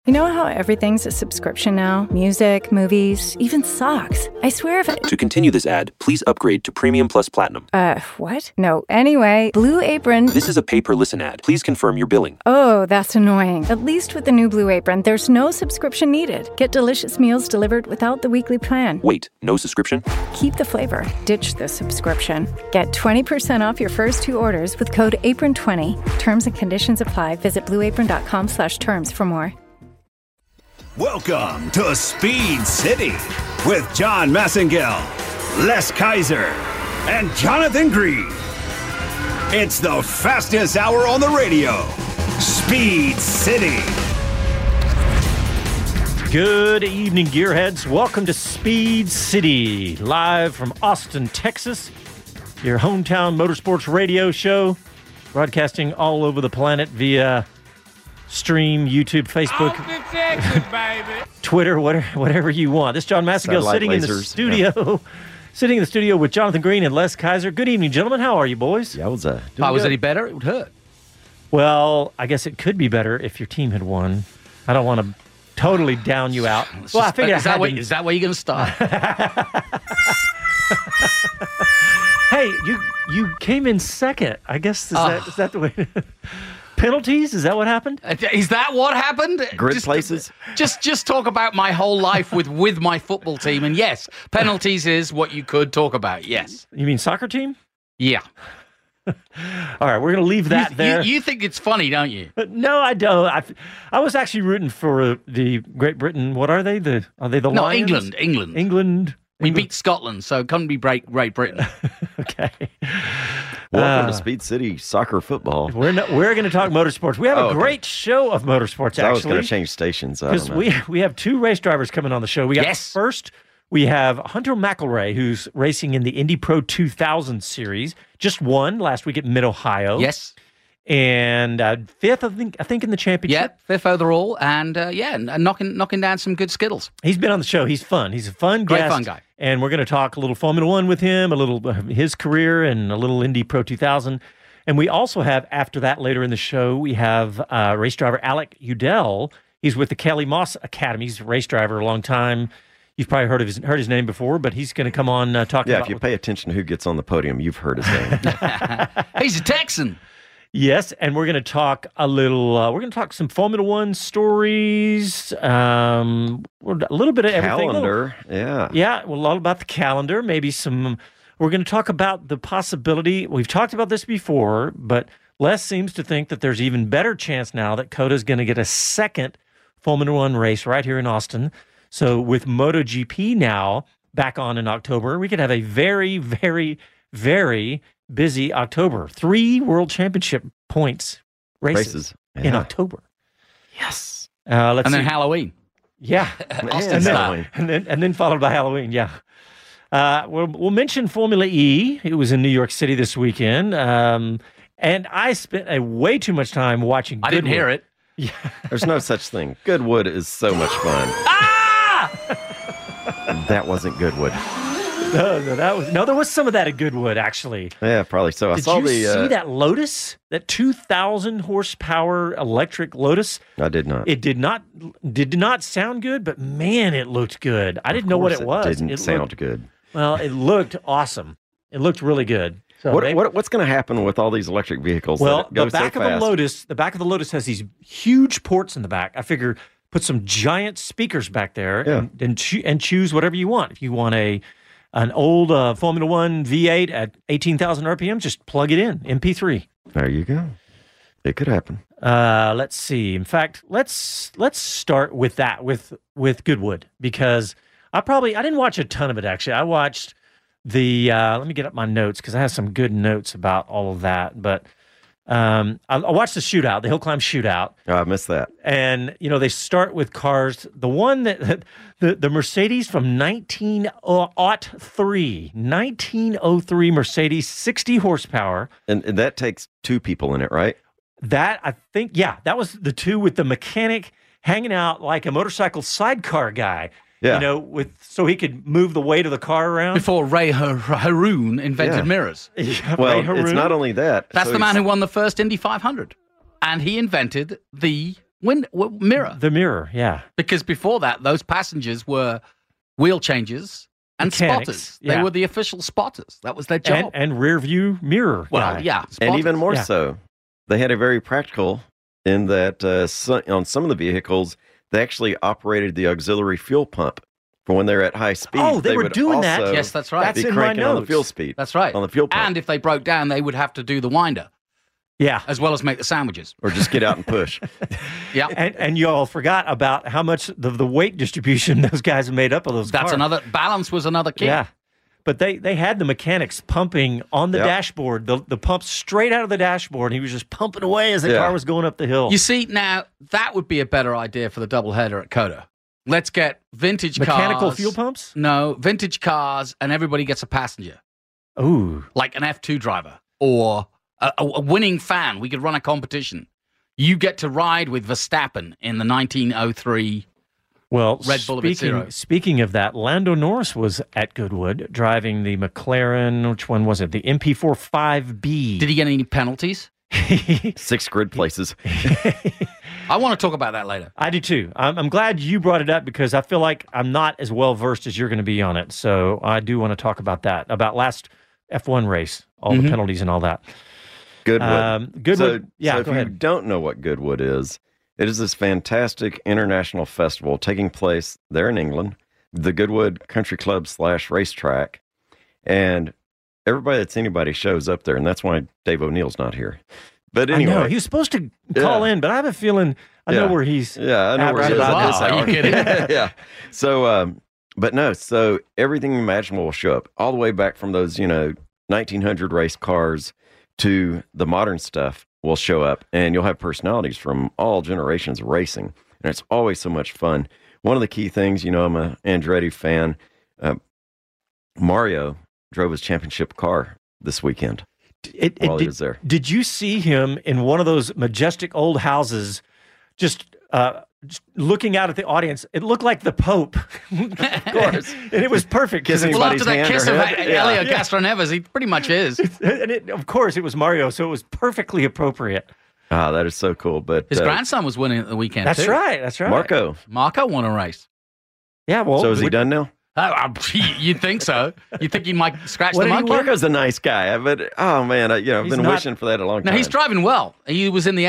You know how everything's a subscription now? Music, movies, even socks. I swear if it... To continue this ad, please upgrade to Premium Plus Platinum. What? No. Anyway, Blue Apron... This is a pay-per-listen ad. Please confirm your billing. Oh, that's annoying. At least with the new Blue Apron, there's no subscription needed. Get delicious meals delivered without the weekly plan. Wait, no subscription? Keep the flavor. Ditch the subscription. Get 20% off your first 2 orders with code APRON20. Terms and conditions apply. Visit blueapron.com/terms for more. Welcome to Speed City with John Massengale, Les Kaiser, and Jonathan Green. It's the fastest hour on the radio. Speed City. Good evening, gearheads. Welcome to Speed City, live from Austin, Texas, your hometown motorsports radio show, broadcasting all over the planet via stream, YouTube, Facebook, Texas, baby. Twitter, whatever you want. This is John Massengale sitting in the studio, sitting in the studio with Jonathan Green and Les Kaiser. Good evening, gentlemen. How are you, boys? Yeah, If I was any better, it would hurt. Well, I guess it could be better if your team had won. I don't want to totally down you out. Well, I figured is that where you're going to start? Hey, you came in second. I guess is that the way? Penalties? Is that what happened? Is that what happened? Grid places? Just talk about my whole life with my football team, and yes, penalties is what you could talk about. Yes. You mean soccer team? Yeah. All right, we're going to leave that there. You think it's funny, don't you? No, I don't. I was actually rooting for the Great Britain. What are they? Are they the Lions? England. We beat Scotland, so it couldn't be Great Britain. Okay. Welcome to Speed City Soccer Football. We're going to talk motorsports. We have a great show of motorsports, actually. I was going to change stations. Because we have 2 race drivers coming on the show. First, we have Hunter McElrea, who's racing in the Indy Pro 2000 series. Just won last week at Mid-Ohio. Yes. And 5th, I think, in the championship. Yeah, 5th overall, and knocking down some good skittles. He's been on the show. He's fun. He's a fun guest. Great fun guy. And we're going to talk a little Formula One with him, a little his career, and a little Indy Pro 2000. And we also have, after that, later in the show, we have race driver Alec Udell. He's with the Kelly Moss Academy. He's a race driver a long time. You've probably heard his name before, but he's going to come on talking about... Yeah, if you pay attention to who gets on the podium, you've heard his name. He's a Texan. Yes, and we're going to talk a little. We're going to talk some Formula One stories, a little bit of everything. Calendar, yeah. Well, a lot about the calendar. Maybe some. We're going to talk about the possibility. We've talked about this before, but Les seems to think that there's even better chance now that COTA's going to get a second Formula One race right here in Austin. So with MotoGP now back on in October, we could have a very, very, very busy October. 3 World Championship points races in October. Yes. Let's see. Then Halloween. Yeah. and then followed by Halloween. Yeah. We'll mention Formula E. It was in New York City this weekend. And I spent way too much time watching Goodwood. I didn't hear it. Yeah. There's no such thing. Goodwood is so much fun. That wasn't Goodwood. No, there was some of that at Goodwood, actually. Yeah, probably so. Did you see that Lotus? That 2,000 horsepower electric Lotus? I did not. It did not sound good, but man, it looked good. I didn't know what it was. It didn't sound good. Well, it looked awesome. It looked really good. So what's going to happen with all these electric vehicles? Well, the back of the Lotus has these huge ports in the back. I figure put some giant speakers back there and choose whatever you want. If you want an old Formula One V8 at 18,000 RPM, just plug it in, MP3. There you go. It could happen. Let's see. In fact, let's start with that, with Goodwood, because I didn't watch a ton of it, actually. I watched let me get up my notes, because I have some good notes about all of that, but I watched the shootout, the hill climb shootout. Oh, I missed that. And, they start with cars. The one the Mercedes from 1903 Mercedes, 60 horsepower. And that takes 2 people in it, right? That, I think, that was the 2 with the mechanic hanging out like a motorcycle sidecar guy. Yeah. So he could move the weight of the car around. Before Ray Haroon invented mirrors. Yeah, well, it's not only that. That's the man who won the first Indy 500. And he invented the Mirror. The mirror, yeah. Because before that, those passengers were wheel changers and Mechanics, spotters. yeah. They were the official spotters. That was their job. And rear view mirror. Well, guy. yeah. And spotters. even more Yeah. so, they had a very practical in that on some of the vehicles, they actually operated the auxiliary fuel pump for when they're at high speed. Oh, they were would doing that? also Yes, that's right. That's be in my cranking on the notes. fuel speed. That's right. On the fuel pump. And if they broke down, they would have to do the winder Yeah. as well as make the sandwiches. Or just get out and push. Yeah. And you all forgot about how much the weight distribution those guys made up of those That's cars. another balance was another key. Yeah. But they had the mechanics pumping on the Yep. dashboard, the pump straight out of the dashboard. And he was just pumping away as the Yeah. car was going up the hill. You see, now that would be a better idea for the doubleheader at Coda. Let's get vintage Mechanical cars. fuel pumps? No, vintage cars, and everybody gets a passenger, Ooh. like an F2 driver or a winning fan. We could run a competition. You get to ride with Verstappen in the 1903. Well, Red Bull of its zero. speaking of that, Lando Norris was at Goodwood driving the McLaren. Which one was it? The MP4 5B. Did he get any penalties? 6 grid places. I want to talk about that later. I do too. I'm glad you brought it up because I feel like I'm not as well versed as you're going to be on it. So I do want to talk about that, about last F1 race, all the penalties and all that. Goodwood. Goodwood. So, Yeah, so go if you ahead. don't know what Goodwood is, it is this fantastic international festival taking place there in England, the Goodwood Country Club / racetrack. And everybody that's anybody shows up there. And that's why Dave O'Neill's not here. But anyway. I know he was supposed to call in, but I have a feeling I know Yeah. where he's. Yeah, I know where Right he is about at this this hour. hour. Are you kidding? Yeah. So, but no, so everything imaginable will show up, all the way back from those, 1900 race cars to the modern stuff will show up, and you'll have personalities from all generations of racing, and it's always so much fun. One of the key things, I'm an Andretti fan. Mario drove his championship car this weekend while he was there. Did you see him in one of those majestic old houses, just looking out at the audience? It looked like the Pope, of course, and it was perfect. 'cause Kissing it- Well, Anybody's after that hand kiss or of head? Elio Yeah. Castroneves, he pretty much is. and of course, it was Mario, so it was perfectly appropriate. Ah, that is so cool. But His grandson was winning at the weekend, That's too. right. That's right. Marco. Marco won a race. Yeah. Well, So is he done now? Oh, you'd think so. You think he might scratch What the did he monkey? win? Marco's a nice guy, but oh man, I've He's been not- wishing for that a long No, time. he's driving well. He was in the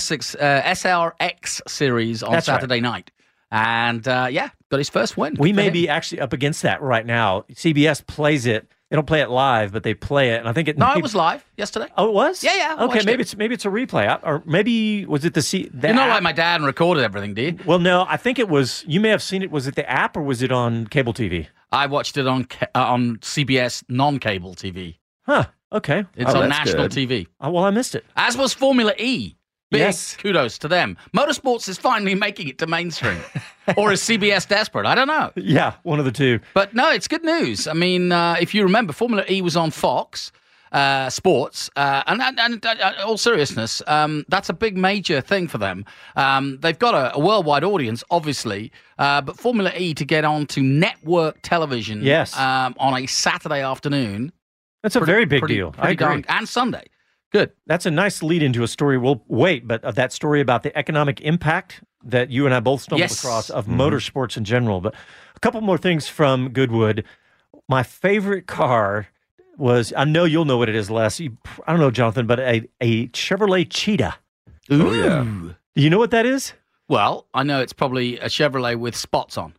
SRX series on That's right. Saturday night. And, got his first win. we Good for may him. be actually up against that right now. CBS plays it. They don't play it live, but they play it, and I think it. No, it was live yesterday. Oh, it was. Yeah, I Okay, watched maybe it. it's a replay, or maybe was it the You're not app? like my dad and recorded everything, do you? Well, no, I think it was. You may have seen it. Was it the app or was it on cable TV? I watched it on CBS non-cable TV. Huh. Okay. It's Oh, on that's national good. TV. Oh, well, I missed it. As was Formula E. Big Yes. kudos to them. Motorsports is finally making it to mainstream. Or is CBS desperate? I don't know. Yeah, one of the two. But no, it's good news. I mean, if you remember, Formula E was on Fox Sports. And all seriousness, that's a big major thing for them. They've got a worldwide audience, obviously. But Formula E to get onto network television Yes. on a Saturday afternoon. That's a very big deal. I Pretty agree. darn, and Sunday. Good. That's a nice lead into a story. We'll wait, but of that story about the economic impact that you and I both stumbled Yes. across of motorsports in general. But a couple more things from Goodwood. My favorite car was, I know you'll know what it is, Les. I don't know, Jonathan, but a Chevrolet Cheetah. Oh yeah. Do you know what that is? Well, I know it's probably a Chevrolet with spots on.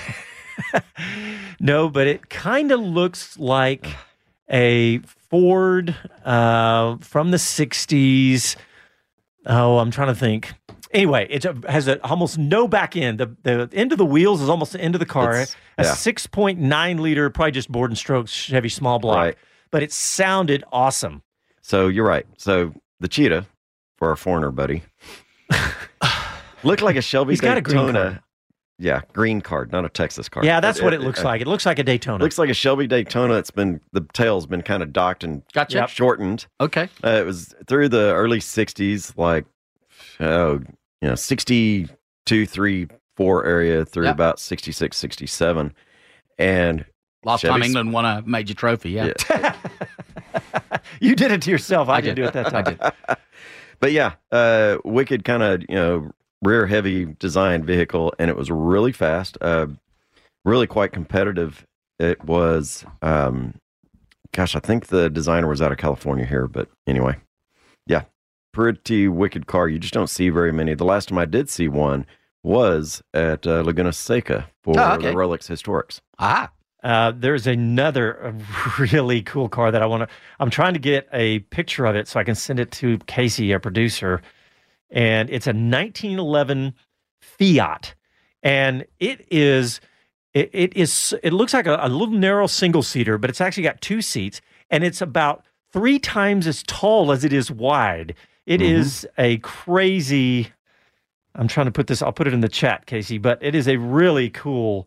No, but it kind of looks like a Ford from the 60s. Oh, I'm trying to think. Anyway, it has almost no back end. The end of the wheels is almost the end of the car. It's- A yeah. 6.9 liter, probably just board and strokes Chevy small block. Right. But it sounded awesome. So you're right. So the Cheetah, for our foreigner buddy, looked like a Shelby He's got a green Daytona. card. Yeah, green card, not a Texas car. Yeah, that's what it looks like. It looks like a Daytona. Looks like a Shelby Daytona. The tail's been kind of docked and Gotcha. Yep. shortened. Okay. It was through the early 60s, like, 62, 3, 4 area through Yep. about 66, 67. And Last time Chevy's- England won a major trophy, yeah. You did it to yourself. I didn't did. do it that time. I did. But yeah, wicked kind of, rear heavy design vehicle, and it was really fast, really quite competitive. It was, I think the designer was out of California here, but anyway, yeah, pretty wicked car. You just don't see very many. The last time I did see one was at Laguna Seca for the Rolex Historics. There's another really cool car that I'm trying to get a picture of it so I can send it to Casey, our producer. And it's a 1911 Fiat. And it looks like a little narrow single-seater, but it's actually got 2 seats. And it's about 3 times as tall as it is wide. It is a crazy... I'm trying to put this... I'll put it in the chat, Casey. But it is a really cool...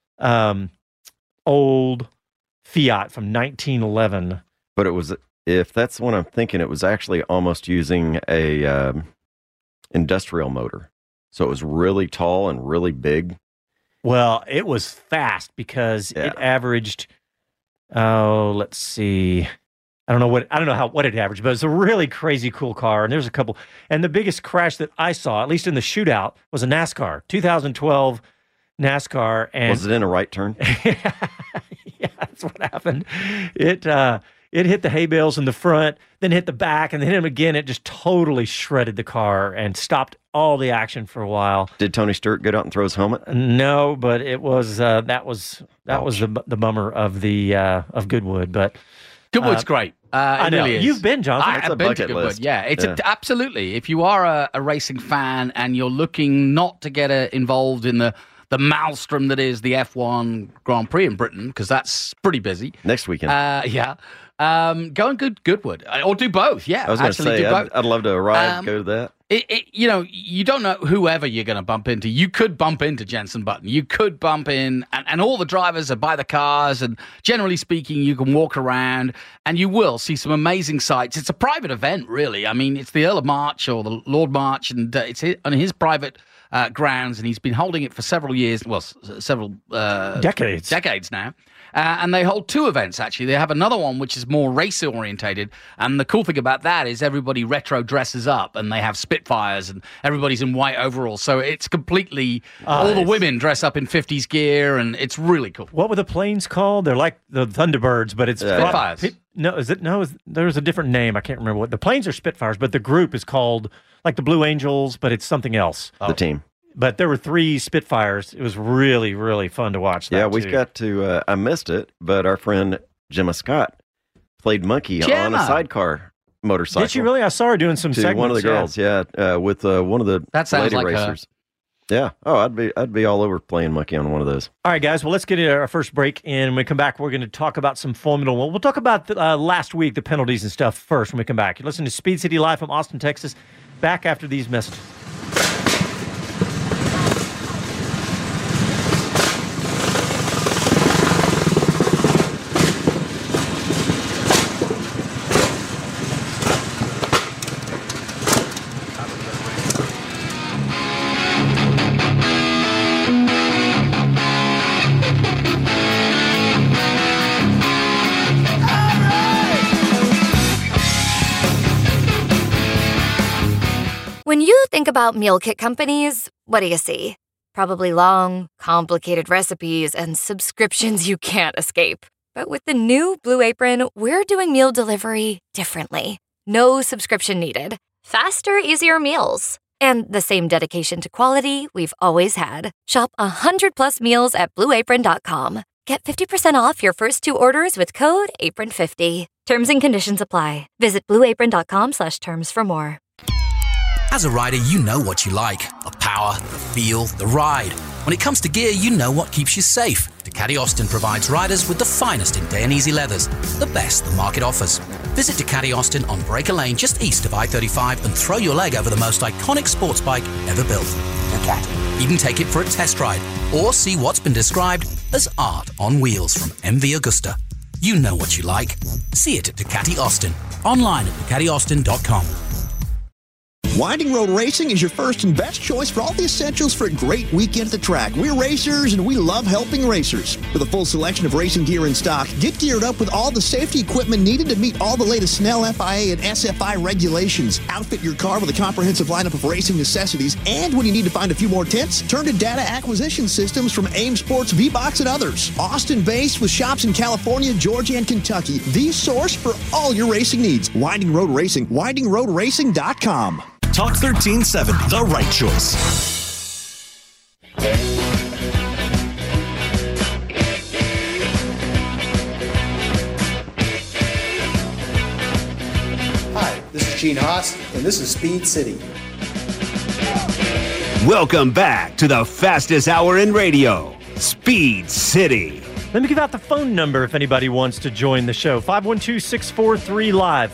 old Fiat from 1911. But it was, if that's what I'm thinking, it was actually almost using a industrial motor. So it was really tall and really big. Well, it was fast because it averaged, let's see. I don't know what it averaged, but it's a really crazy cool car. And there's a couple. And the biggest crash that I saw, at least in the shootout, was a NASCAR, 2012 NASCAR. And was it in a right turn? Yeah, that's what happened. It hit the hay bales in the front, then hit the back, and then hit him again. It just totally shredded the car and stopped all the action for a while. Did Tony Stewart get out and throw his helmet? No, but it was that was the bummer of of Goodwood. But Goodwood's great. I know. Really is. You've been, Jonathan. I have been to Goodwood. List. Yeah, absolutely. If you are a racing fan and you're looking not to get involved in the maelstrom that is the F1 Grand Prix in Britain, because that's pretty busy. Next weekend. Go and Goodwood. Or do both, yeah. I was going to say, I'd love to ride, go to that. You don't know whoever you're going to bump into. You could bump into Jenson Button. You could bump in, and all the drivers are by the cars, and generally speaking, you can walk around, and you will see some amazing sights. It's a private event, really. I mean, it's the Earl of March or the Lord March, and it's on his private grounds, and he's been holding it for several years, several decades now. And they hold 2 events, actually. They have another one which is more race-orientated, and the cool thing about that is everybody retro dresses up, and they have Spitfires, and everybody's in white overalls, so it's completely... all the women dress up in 50s gear, and it's really cool. What were the planes called? They're like the Thunderbirds, but it's... Spitfires. There's a different name. I can't remember what. The planes are Spitfires, but the group is called like the Blue Angels, but it's something else. The team. But there were 3 Spitfires. It was really, really fun to watch that. Yeah, we got to, I missed it, but our friend Gemma Scott played monkey on a sidecar motorcycle. Did she really? I saw her doing some segments. One of the girls, with one of the lady racers. Yeah. Oh, I'd be all over playing monkey on one of those. All right, guys. Well, let's get into our first break, and when we come back, we're going to talk about some Formula One. We'll talk about last week, the penalties and stuff first when we come back. You're listening to Speed City Live from Austin, Texas. Back after these messages. When you think about meal kit companies, what do you see? Probably long, complicated recipes and subscriptions you can't escape. But with the new Blue Apron, we're doing meal delivery differently. No subscription needed. Faster, easier meals. And the same dedication to quality we've always had. Shop 100+ meals at BlueApron.com. Get 50% off your first 2 orders with code APRON50. Terms and conditions apply. Visit BlueApron.com/terms for more. As a rider, you know what you like. The power, the feel, the ride. When it comes to gear, you know what keeps you safe. Ducati Austin provides riders with the finest in Dainese leathers, the best the market offers. Visit Ducati Austin on Breaker Lane just east of I-35 and throw your leg over the most iconic sports bike ever built. Ducati. Even take it for a test ride or see what's been described as art on wheels from MV Agusta. You know what you like. See it at Ducati Austin. Online at DucatiAustin.com. Winding Road Racing is your first and best choice for all the essentials for a great weekend at the track. We're racers, and we love helping racers. With a full selection of racing gear in stock, get geared up with all the safety equipment needed to meet all the latest Snell, FIA, and SFI regulations. Outfit your car with a comprehensive lineup of racing necessities, and when you need to find a few more tents, turn to data acquisition systems from AIM Sports, VBox, and others. Austin-based with shops in California, Georgia, and Kentucky. The source for all your racing needs. Winding Road Racing. WindingRoadRacing.com. Talk 1370, the right choice. Hi, this is Gene Haas, and this is Speed City. Welcome back to the fastest hour in radio, Speed City. Let me give out the phone number if anybody wants to join the show. 512-643-LIVE,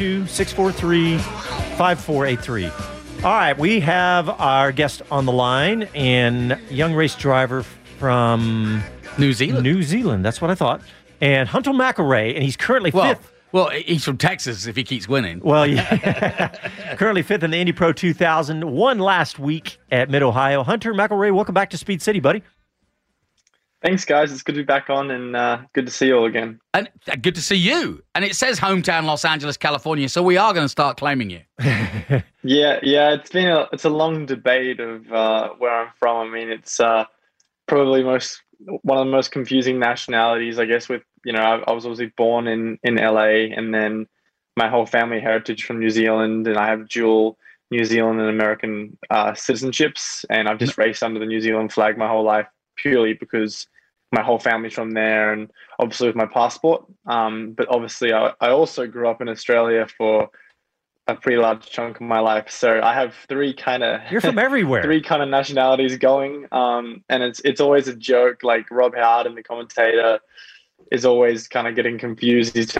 512-643-5483. All right, we have our guest on the line, and young race driver from New Zealand. New Zealand, that's what I thought. And Hunter McElrea, and he's currently fifth. Well, he's from Texas if he keeps winning. Well, yeah. Currently fifth in the Indy Pro 2000. Won last week at Mid-Ohio. Hunter McElrea, welcome back to Speed City, buddy. Thanks, guys. It's good to be back on, and good to see you all again. And good to see you. And it says hometown Los Angeles, California, so we are going to start claiming you. Yeah. It's a long debate of where I'm from. I mean, it's probably one of the most confusing nationalities, I guess. With I was obviously born in LA, and then my whole family heritage from New Zealand, and I have dual New Zealand and American citizenships, and I've just raced under the New Zealand flag my whole life, purely because my whole family's from there, and obviously with my passport. But obviously I also grew up in Australia for a pretty large chunk of my life. So I have You're from everywhere. three kind of nationalities going. And it's always a joke. Like Rob Howard, the commentator, is always kind of getting confused. He's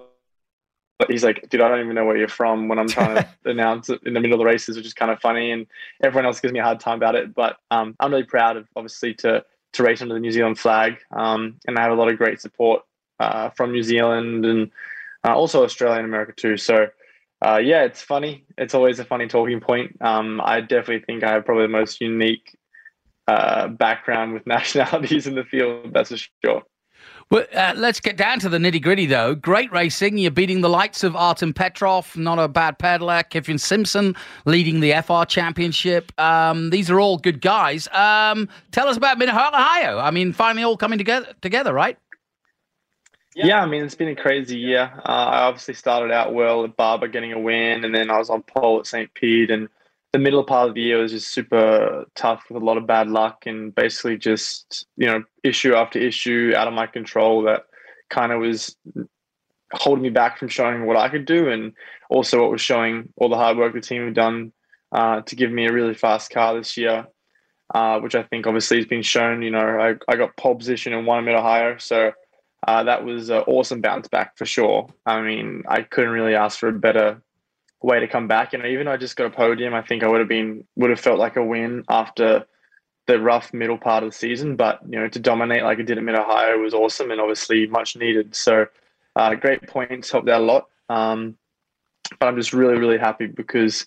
like, dude, I don't even know where you're from when I'm trying to announce it in the middle of the races, which is kind of funny. And everyone else gives me a hard time about it. But I'm really proud of, obviously, to race under the New Zealand flag. And I have a lot of great support from New Zealand and also Australia and America too. So, yeah, it's funny. It's always a funny talking point. I definitely think I have probably the most unique background with nationalities in the field, that's for sure. Well, let's get down to the nitty-gritty, though. Great racing. You're beating the likes of Artem Petrov, not a bad peddler. Kevin Simpson leading the FR Championship. These are all good guys. Tell us about Mid-Ohio. I mean, finally all coming together, right? Yeah, I mean, it's been a crazy year. I obviously started out well at Barber getting a win, and then I was on pole at St. Pete, and the middle part of the year was just super tough with a lot of bad luck and basically just, issue after issue out of my control that kind of was holding me back from showing what I could do, and also what was showing all the hard work the team had done to give me a really fast car this year, which I think obviously has been shown. I got pole position and won Mid-Ohio, so that was an awesome bounce back for sure. I mean, I couldn't really ask for a better way to come back. Even though I just got a podium, I think I would have felt like a win after the rough middle part of the season. But to dominate like I did at Mid-Ohio was awesome and obviously much needed. So great points, helped out a lot. But I'm just really, really happy because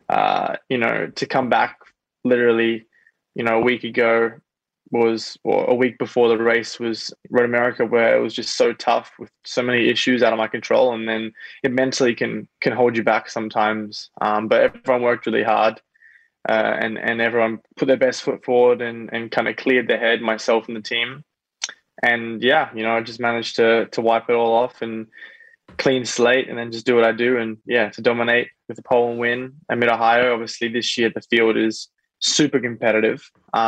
to come back literally a week ago or a week before the race was Road America, where it was just so tough with so many issues out of my control, and then it mentally can hold you back sometimes. But everyone worked really hard, and everyone put their best foot forward and kind of cleared their head, myself and the team. And yeah, I just managed to wipe it all off and clean slate, and then just do what I do, and yeah, to dominate with the pole and win at Mid-Ohio. Obviously, this year the field is super competitive.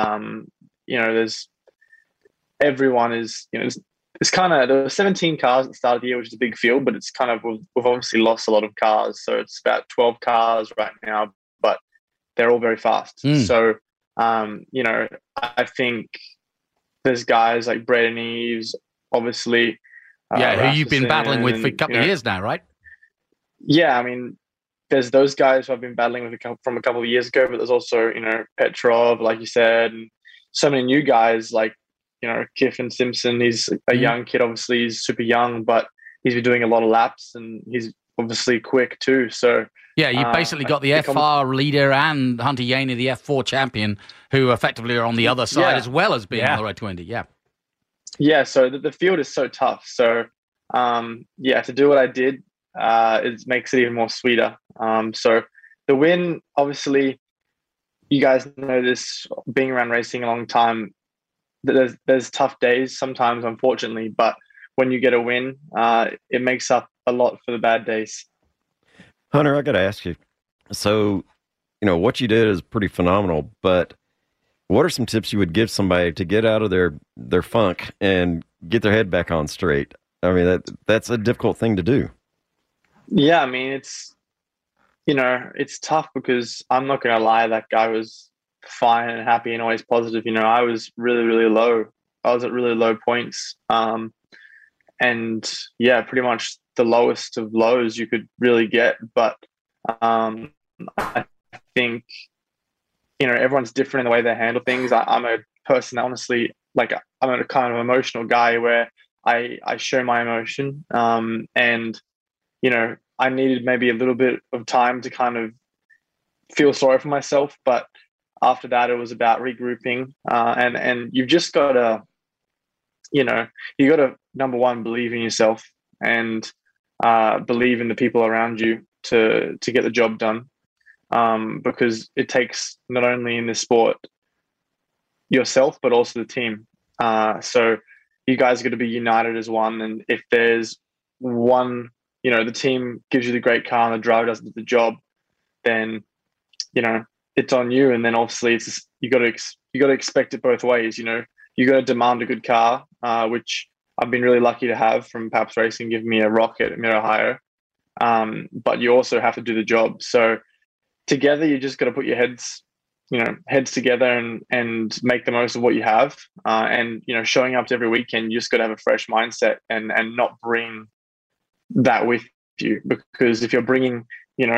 There's everyone is, it's kind of, there were 17 cars at the start of the year, which is a big field, but it's kind of, we've obviously lost a lot of cars. So it's about 12 cars right now, but they're all very fast. So, I think there's guys like Braden Eves, obviously. Who you've been battling with for a couple of years now, right? Yeah, I mean, there's those guys who I've been battling with from a couple of years ago, but there's also, Petrov, like you said, and so many new guys like, Kiffin Simpson. He's a young kid, obviously he's super young, but he's been doing a lot of laps and he's obviously quick too. So Yeah, you basically got the FR leader and Hunter Yeany, the F4 champion, who effectively are on the other side as well as being on the road to Indy. Yeah. Yeah, so the field is so tough. So, to do what I did, it makes it even more sweeter. So the win, obviously, you guys know this, being around racing a long time, there's tough days sometimes, unfortunately, but when you get a win, it makes up a lot for the bad days. Hunter, I got to ask you. So, what you did is pretty phenomenal, but what are some tips you would give somebody to get out of their funk and get their head back on straight? I mean, that's a difficult thing to do. Yeah, I mean, it's tough because I'm not going to lie, that guy was fine and happy and always positive. I was really, really low. I was at really low points. And yeah, pretty much the lowest of lows you could really get. But I think, everyone's different in the way they handle things. I'm a person that honestly, I'm a kind of emotional guy where I show my emotion. And, I needed maybe a little bit of time to kind of feel sorry for myself. But after that, it was about regrouping. And you've just got to, you got to, number one, believe in yourself and believe in the people around you to get the job done. Because it takes not only in this sport yourself, but also the team. So you guys are going to be united as one. And if there's one, the team gives you the great car and the driver doesn't do the job, then, it's on you. And then obviously you got to expect it both ways. You got to demand a good car, which I've been really lucky to have from Pabst Racing, giving me a rocket at Mid-Ohio. But you also have to do the job. So together, you just got to put your heads together and make the most of what you have. And, showing up to every weekend, you just got to have a fresh mindset and not bring that with you. Because if you're bringing,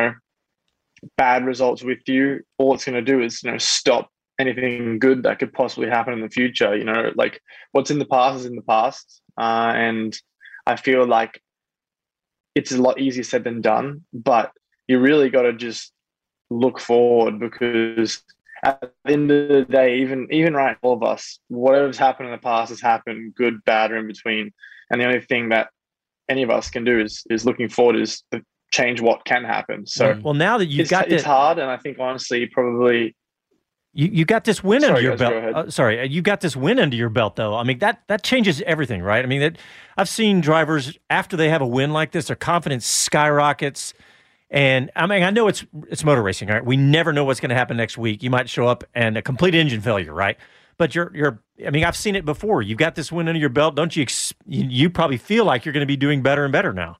bad results with you, all it's going to do is, stop anything good that could possibly happen in the future. What's in the past is in the past. And I feel like it's a lot easier said than done, but you really got to just look forward, because at the end of the day, even right, all of us, whatever's happened in the past has happened, good, bad, or in between. And the only thing that any of us can do is looking forward, is to change what can happen. So well, now that you've got it's hard, and I think honestly, probably you got this win under your belt. You got this win under your belt, though. I mean, that changes everything, right? I mean, I've seen drivers after they have a win like this, their confidence skyrockets. And I mean, I know it's motor racing, right? We never know what's going to happen next week. You might show up and a complete engine failure, right? But I mean, I've seen it before. You've got this win under your belt, don't you? You probably feel like you're going to be doing better and better now.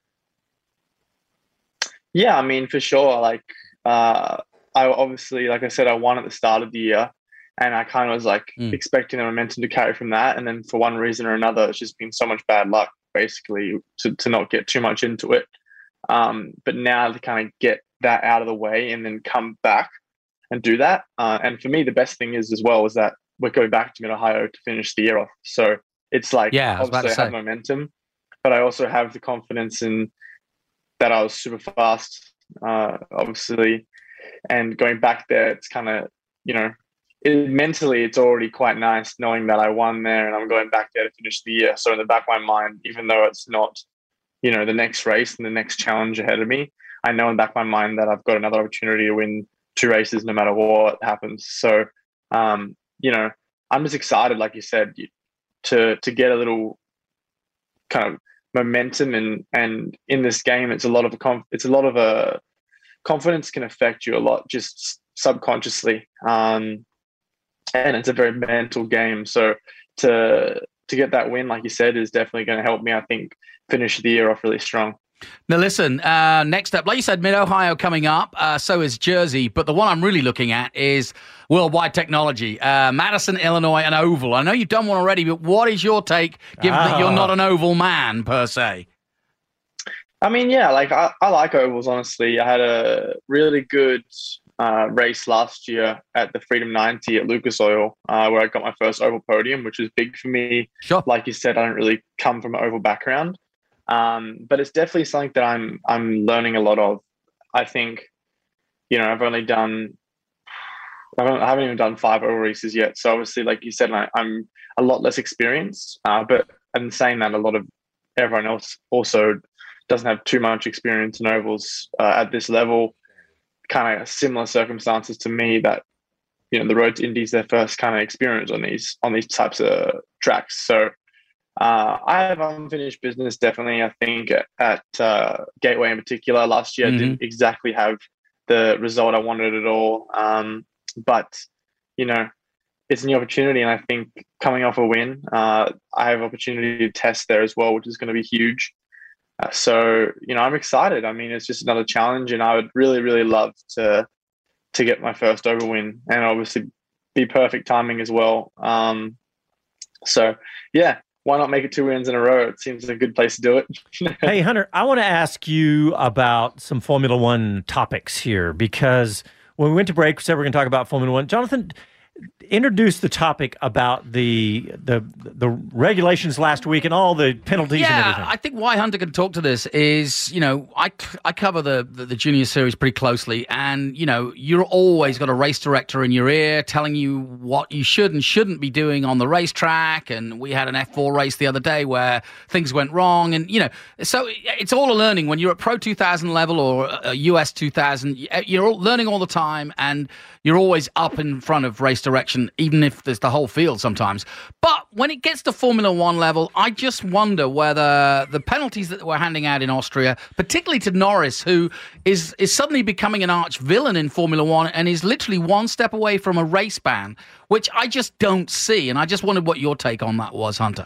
Yeah, I mean, for sure. I obviously, like I said, I won at the start of the year, and I kind of was expecting the momentum to carry from that. And then for one reason or another, it's just been so much bad luck, basically, to not get too much into it. But now to kind of get that out of the way and then come back and do that. And for me, the best thing is that we're going back to Mid-Ohio to finish the year off. So it's obviously I have momentum, but I also have the confidence in that I was super fast, obviously. And going back there, it's kind of, mentally, it's already quite nice knowing that I won there and I'm going back there to finish the year. So in the back of my mind, even though it's not, the next race and the next challenge ahead of me, I know in the back of my mind that I've got another opportunity to win 2 races no matter what happens. So, I'm just excited, like you said, to get a little kind of momentum and in this game, it's a lot of confidence can affect you a lot just subconsciously. And it's a very mental game. So to get that win, like you said, is definitely going to help me, I think, finish the year off really strong. Now, listen, next up, like you said, Mid-Ohio coming up, so is Jersey. But the one I'm really looking at is Worldwide Technology, Madison, Illinois, and Oval. I know you've done one already, but what is your take, given that you're not an Oval man, per se? I mean, yeah, I like Ovals, honestly. I had a really good race last year at the Freedom 90 at Lucas Oil, where I got my first Oval podium, which was big for me. Sure. Like you said, I don't really come from an Oval background. But it's definitely something that I'm learning a lot of I think, I haven't even done 5 oval races yet. So obviously, like you said, I'm a lot less experienced. But in saying that, a lot of everyone else also doesn't have too much experience in ovals at this level. Kind of similar circumstances to me that, the road to Indy is their first kind of experience on these types of tracks. So I have unfinished business, definitely. I think at Gateway in particular, last year I didn't exactly have the result I wanted at all. But, it's a new opportunity. And I think coming off a win, I have opportunity to test there as well, which is going to be huge. So, I'm excited. I mean, it's just another challenge, and I would really, really love to get my first oval win, and obviously be perfect timing as well. So, yeah, why not make it 2 wins in a row? It seems like a good place to do it. Hey, Hunter, I want to ask you about some Formula One topics here, because when we went to break, we said we're going to talk about Formula One. Jonathan, introduce the topic about the regulations last week and all the penalties and everything. I think why Hunter can talk to this is, I cover the junior series pretty closely, and, you're always got a race director in your ear telling you what you should and shouldn't be doing on the racetrack. And we had an F4 race the other day where things went wrong. And, so it's all a learning. When you're at Pro 2000 level or US 2000, you're learning all the time, and you're always up in front of race direction, even if there's the whole field sometimes. But when it gets to Formula One level, I just wonder whether the penalties that we're handing out in Austria, particularly to Norris, who is suddenly becoming an arch villain in Formula One and is literally one step away from a race ban, which I just don't see. And I just wondered what your take on that was, Hunter.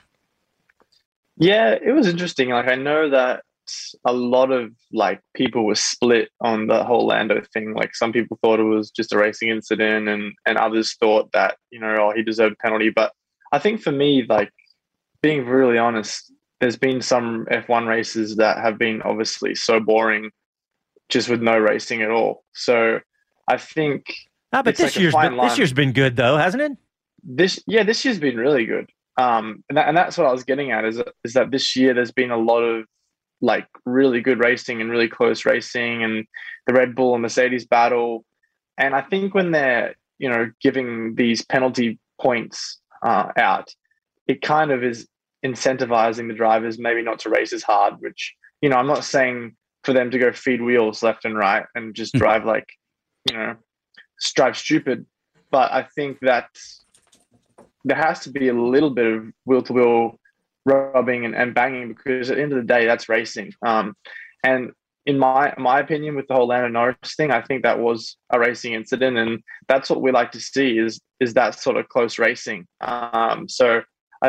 Yeah, it was interesting. I know that a lot of people were split on the whole Lando thing. Some people thought it was just a racing incident, and others thought that he deserved a penalty. But I think for me, being really honest, there's been some F1 races that have been obviously so boring, just with no racing at all. So I think but this year's been good though, hasn't it? This year's been really good. And that's what I was getting at is that this year there's been a lot of really good racing and really close racing, and the Red Bull and Mercedes battle. And I think when they're, giving these penalty points out, it kind of is incentivizing the drivers maybe not to race as hard, which, I'm not saying for them to go feed wheels left and right and just drive drive stupid. But I think that there has to be a little bit of wheel-to-wheel rubbing and banging, because at the end of the day, that's racing. And in my opinion, with the whole Lando Norris thing, I think that was a racing incident, and that's what we like to see is that sort of close racing. So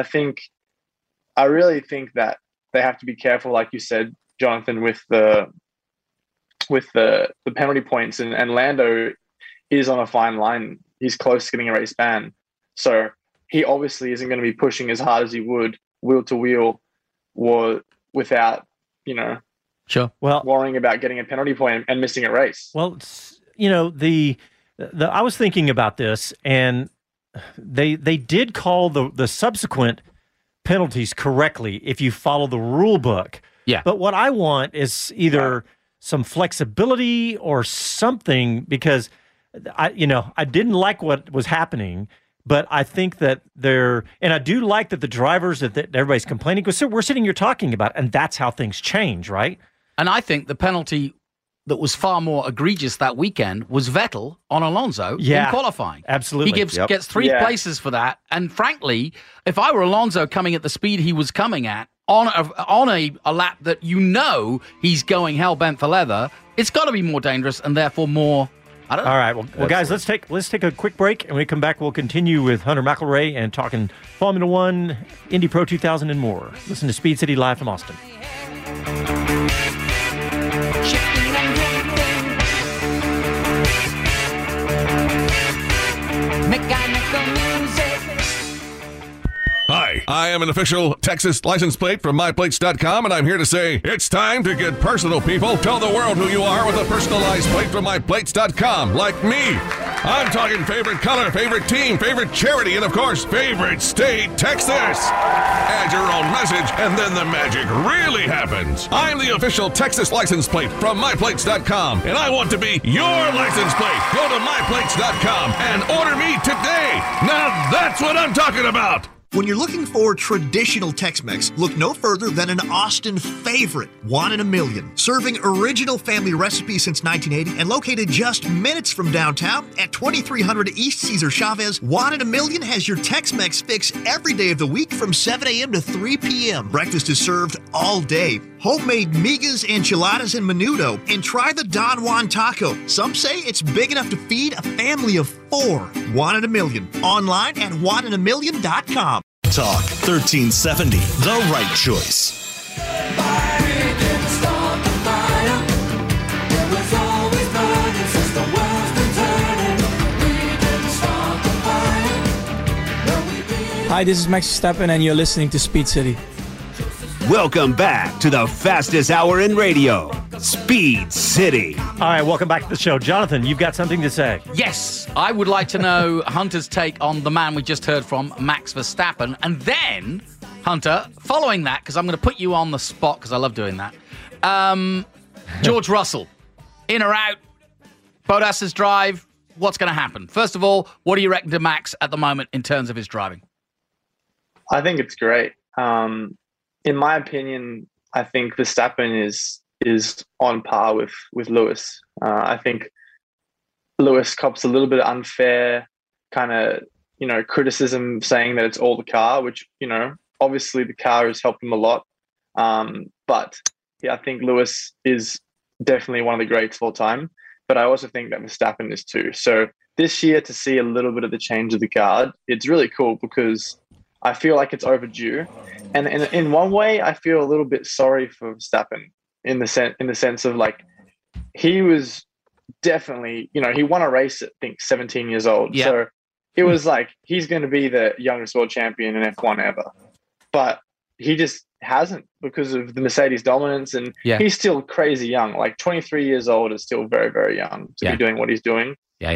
I really think that they have to be careful, like you said, Jonathan, with the penalty points, and Lando is on a fine line. He's close to getting a race ban, so he obviously isn't going to be pushing as hard as he would wheel to wheel or without, sure, worrying about getting a penalty point and missing a race. Well, I was thinking about this, and they did call the subsequent penalties correctly if you follow the rule book. Yeah. But what I want is either some flexibility or something, because I didn't like what was happening. But I think that and I do like that the drivers that everybody's complaining, because we're sitting here talking about, and that's how things change, right? And I think the penalty that was far more egregious that weekend was Vettel on Alonso in qualifying. Absolutely. He gets 3 places for that. And frankly, if I were Alonso coming at the speed he was coming at on a lap that he's going hell-bent for leather, it's got to be more dangerous and therefore more... I don't know. All right, well, guys, let's take a quick break, and when we come back, we'll continue with Hunter McElroy and talking Formula One, Indy Pro 2000, and more. Listen to Speed City live from Austin. Hi, Hi, I am an official Texas license plate from MyPlates.com, and I'm here to say it's time to get personal, people. Tell the world who you are with a personalized plate from MyPlates.com, like me. I'm talking favorite color, favorite team, favorite charity, and of course, favorite state, Texas. Add your own message, and then the magic really happens. I'm the official Texas license plate from MyPlates.com, and I want to be your license plate. Go to MyPlates.com and order me today. Now that's what I'm talking about. When you're looking for traditional Tex-Mex, look no further than an Austin favorite, One in a Million. Serving original family recipes since 1980 and located just minutes from downtown at 2300 East Cesar Chavez, One in a Million has your Tex-Mex fix every day of the week from 7 a.m. to 3 p.m. Breakfast is served all day. Homemade migas, enchiladas, and menudo. And try the Don Juan taco. Some say it's big enough to feed a family of 4. One in a Million. Online at oneinaMillion.com. Talk 1370, the right choice. Hi, this is Max Verstappen, and you're listening to Speed City. Welcome back to the fastest hour in radio, Speed City. All right, welcome back to the show. Jonathan, you've got something to say. Yes, I would like to know Hunter's take on the man we just heard from, Max Verstappen. And then, Hunter, following that, because I'm going to put you on the spot because I love doing that, George Russell, in or out, Bottas's drive, what's going to happen? First of all, what do you reckon to Max at the moment in terms of his driving? I think it's great. In my opinion, I think Verstappen is on par with Lewis. I think Lewis cops a little bit of unfair kind of, criticism saying that it's all the car, which, obviously the car has helped him a lot. But yeah, I think Lewis is definitely one of the greats of all time. But I also think that Verstappen is too. So this year to see a little bit of the change of the guard, it's really cool because I feel like it's overdue. And in one way, I feel a little bit sorry for Verstappen in the sense of like, he was definitely, he won a race at, I think, 17 years old. Yeah. So it was like, he's going to be the youngest world champion in F1 ever. But he just hasn't because of the Mercedes dominance. And he's still crazy young. Like 23 years old is still very, very young to be doing what he's doing.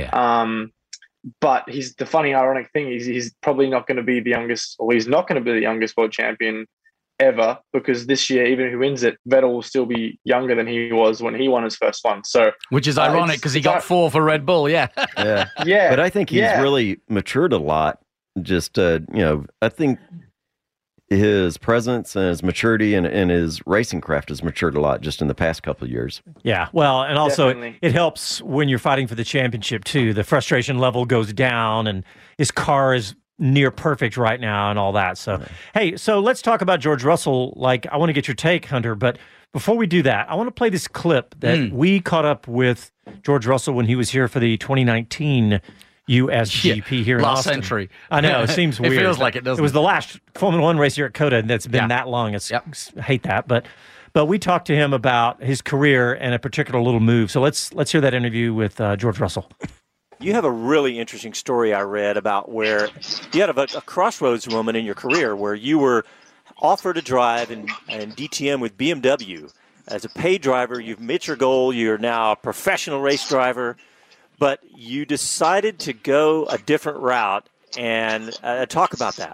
But he's the funny, ironic thing is he's probably not going to be the youngest, or he's not going to be the youngest world champion ever, because this year, even if he wins it, Vettel will still be younger than he was when he won his first one. So, which is ironic because he got 4 for Red Bull. Yeah. But I think he's really matured a lot. Just, I think his presence and his maturity and his racing craft has matured a lot just in the past couple of years. Yeah, well, and also it helps when you're fighting for the championship too. The frustration level goes down, and his car is near perfect right now and all that. So, hey, so let's talk about George Russell. Like, I want to get your take, Hunter, but before we do that, I want to play this clip that we caught up with George Russell when he was here for the 2019 USGP here in last Austin. Century. I know, it seems weird. It feels like it, doesn't it? It was the last Formula One race here at COTA that's been that long. I hate that, but we talked to him about his career and a particular little move. So let's hear that interview with George Russell. You have a really interesting story I read about where you had a crossroads moment in your career where you were offered a drive in DTM with BMW. As a paid driver, you've met your goal. You're now a professional race driver. But you decided to go a different route, and talk about that.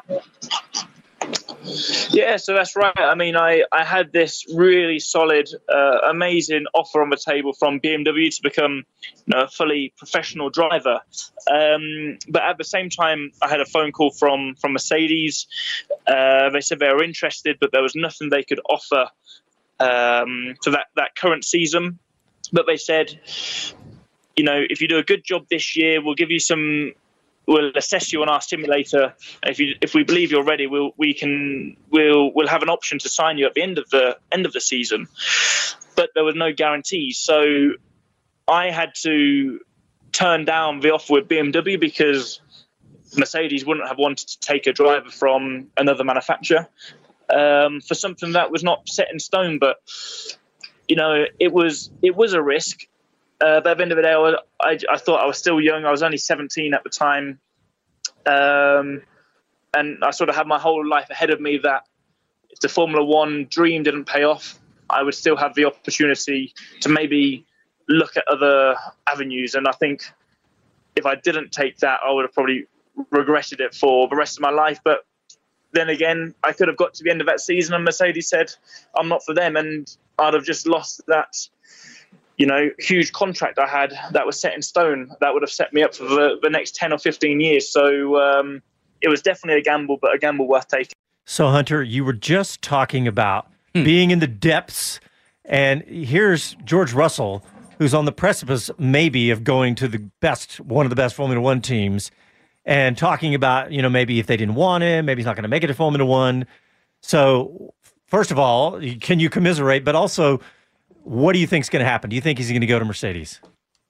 Yeah, so that's right. I mean, I had this really solid, amazing offer on the table from BMW to become a fully professional driver. But at the same time, I had a phone call from Mercedes. They said they were interested, but there was nothing they could offer for that current season. But they said, if you do a good job this year, we'll assess you on our simulator. If we believe you're ready, we'll have an option to sign you at the end of the season. But there was no guarantees, so I had to turn down the offer with BMW because Mercedes wouldn't have wanted to take a driver from another manufacturer for something that was not set in stone. But it was a risk. But at the end of the day, I thought I was still young. I was only 17 at the time. And I sort of had my whole life ahead of me that if the Formula One dream didn't pay off, I would still have the opportunity to maybe look at other avenues. And I think if I didn't take that, I would have probably regretted it for the rest of my life. But then again, I could have got to the end of that season and Mercedes said, I'm not for them. And I'd have just lost that, huge contract I had that was set in stone. That would have set me up for the next 10 or 15 years. So it was definitely a gamble, but a gamble worth taking. So, Hunter, you were just talking about being in the depths, and here's George Russell, who's on the precipice, maybe, of going to one of the best Formula One teams, and talking about, maybe if they didn't want him, maybe he's not going to make it to Formula One. So, first of all, can you commiserate? But also, what do you think is going to happen? Do you think he's going to go to Mercedes?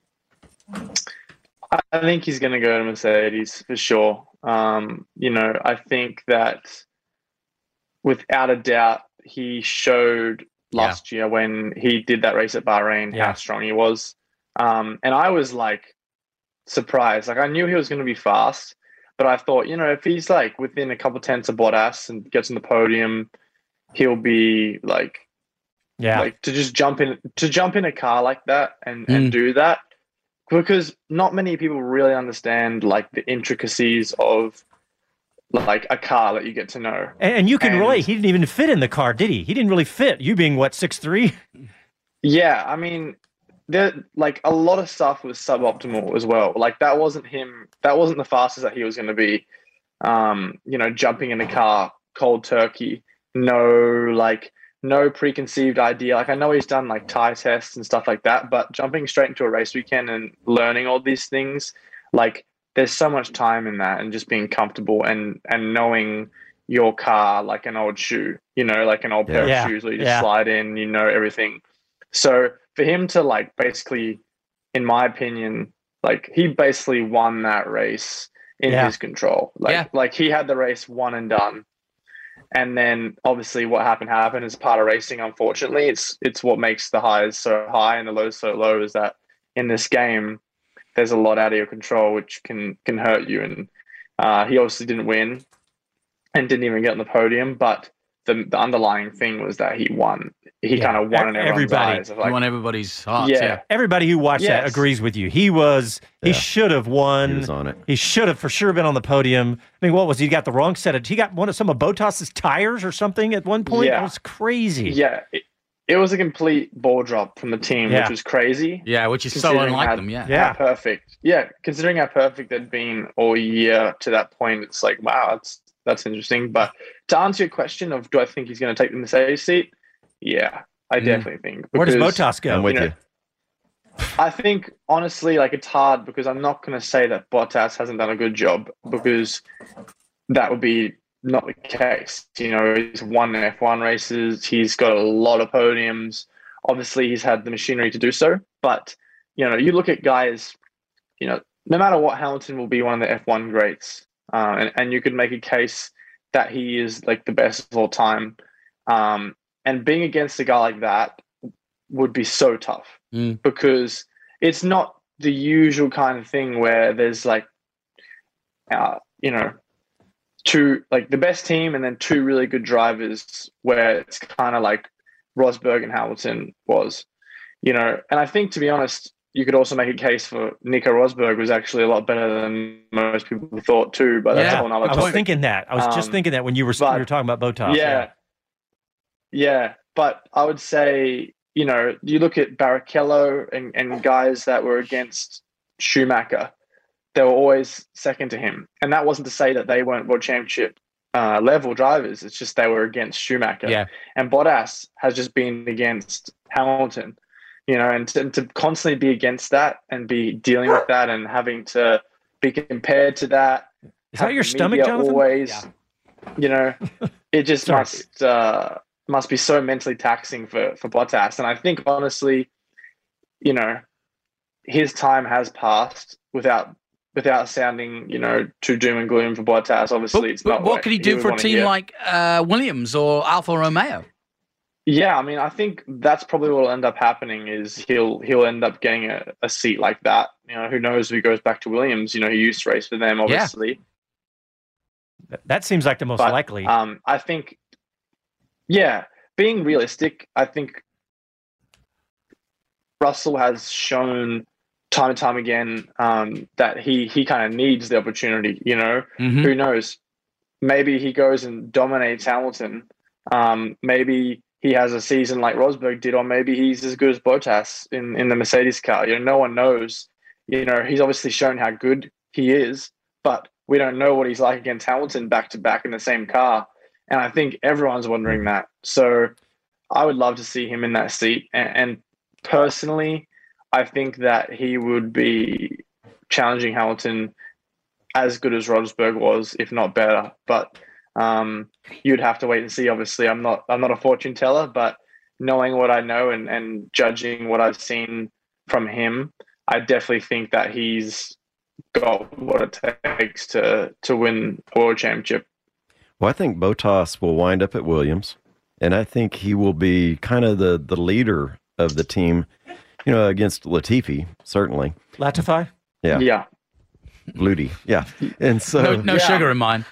I think he's going to go to Mercedes for sure. I think that without a doubt, he showed last year when he did that race at Bahrain how strong he was. And I was surprised. I knew he was going to be fast, but I thought, if he's within a couple tenths of Bottas and gets on the podium, he'll be to just jump in a car like that and do that. Because not many people really understand the intricacies of a car that you get to know. And you can relate. He didn't even fit in the car, did he? He didn't really fit. You being 6'3"? Yeah, I mean, there a lot of stuff was suboptimal as well. That wasn't him. That wasn't the fastest that he was going to be. Jumping in a car cold turkey. No preconceived idea. I know he's done tie tests and stuff like that, but jumping straight into a race weekend and learning all these things, there's so much time in that, and just being comfortable and knowing your car like an old shoe, like an old pair of shoes where you just slide in, everything. So for him to basically, in my opinion, he basically won that race in his control. He had the race won and done. And then obviously what happened is part of racing. Unfortunately, it's what makes the highs so high and the lows so low, is that in this game, there's a lot out of your control, which can hurt you. And he obviously didn't win and didn't even get on the podium. But the underlying thing was that he won. He kind of won in everybody's eyes. He won everybody's hearts. Yeah. Everybody who watched that agrees with you. He should have won. He was on it. He should have for sure been on the podium. I mean, what was he got the wrong set of? He got some of Bottas's tires or something at one point. Yeah. It was crazy. Yeah. It was a complete ball drop from the team, which was crazy. Yeah, which is so unlike them. How perfect. Yeah, considering how perfect they'd been all year to that point, it's wow, that's interesting. But to answer your question of do I think he's going to take the Mercedes seat? Yeah, I definitely think. Where does Bottas go? I'm with you. I think, honestly, it's hard because I'm not going to say that Bottas hasn't done a good job, because that would be not the case. He's won F1 races. He's got a lot of podiums. Obviously, he's had the machinery to do so. But, you look at guys, no matter what, Hamilton will be one of the F1 greats. And you could make a case that he is the best of all time. And being against a guy like that would be so tough because it's not the usual kind of thing where there's two, the best team and then two really good drivers, where it's kind of like Rosberg and Hamilton was, and I think, to be honest, you could also make a case for Nico Rosberg was actually a lot better than most people thought too, but that's a whole nother topic. I was thinking that. I was just thinking that when you were talking about Bottas. Yeah, but I would say, you look at Barrichello and guys that were against Schumacher, they were always second to him. And that wasn't to say that they weren't World Championship level drivers. It's just they were against Schumacher. Yeah. And Bottas has just been against Hamilton, and to constantly be against that and be dealing with that and having to be compared to that. Is that your stomach, Jonathan? Always, it just must be so mentally taxing for Bottas. And I think, honestly, his time has passed without sounding, too doom and gloom for Bottas. Obviously, it's not. What could he do for a team like Williams or Alfa Romeo? Yeah, I mean, I think that's probably what will end up happening is he'll end up getting a seat like that. Who knows if he goes back to Williams? He used to race for them, obviously. That seems like the most likely. I think, being realistic, I think Russell has shown time and time again that he kind of needs the opportunity, Who knows? Maybe he goes and dominates Hamilton. Maybe he has a season like Rosberg did, or maybe he's as good as Bottas in the Mercedes car. No one knows. He's obviously shown how good he is, but we don't know what he's like against Hamilton back-to-back in the same car. And I think everyone's wondering that. So I would love to see him in that seat. And personally, I think that he would be challenging Hamilton as good as Rosberg was, if not better. But you'd have to wait and see. Obviously, I'm not a fortune teller, but knowing what I know and judging what I've seen from him, I definitely think that he's got what it takes to win a world championship. Well, I think Bottas will wind up at Williams, and I think he will be kind of the leader of the team, against Latifi, certainly. Latifi? Yeah. Yeah. Ludi. Yeah. And so no sugar in mine.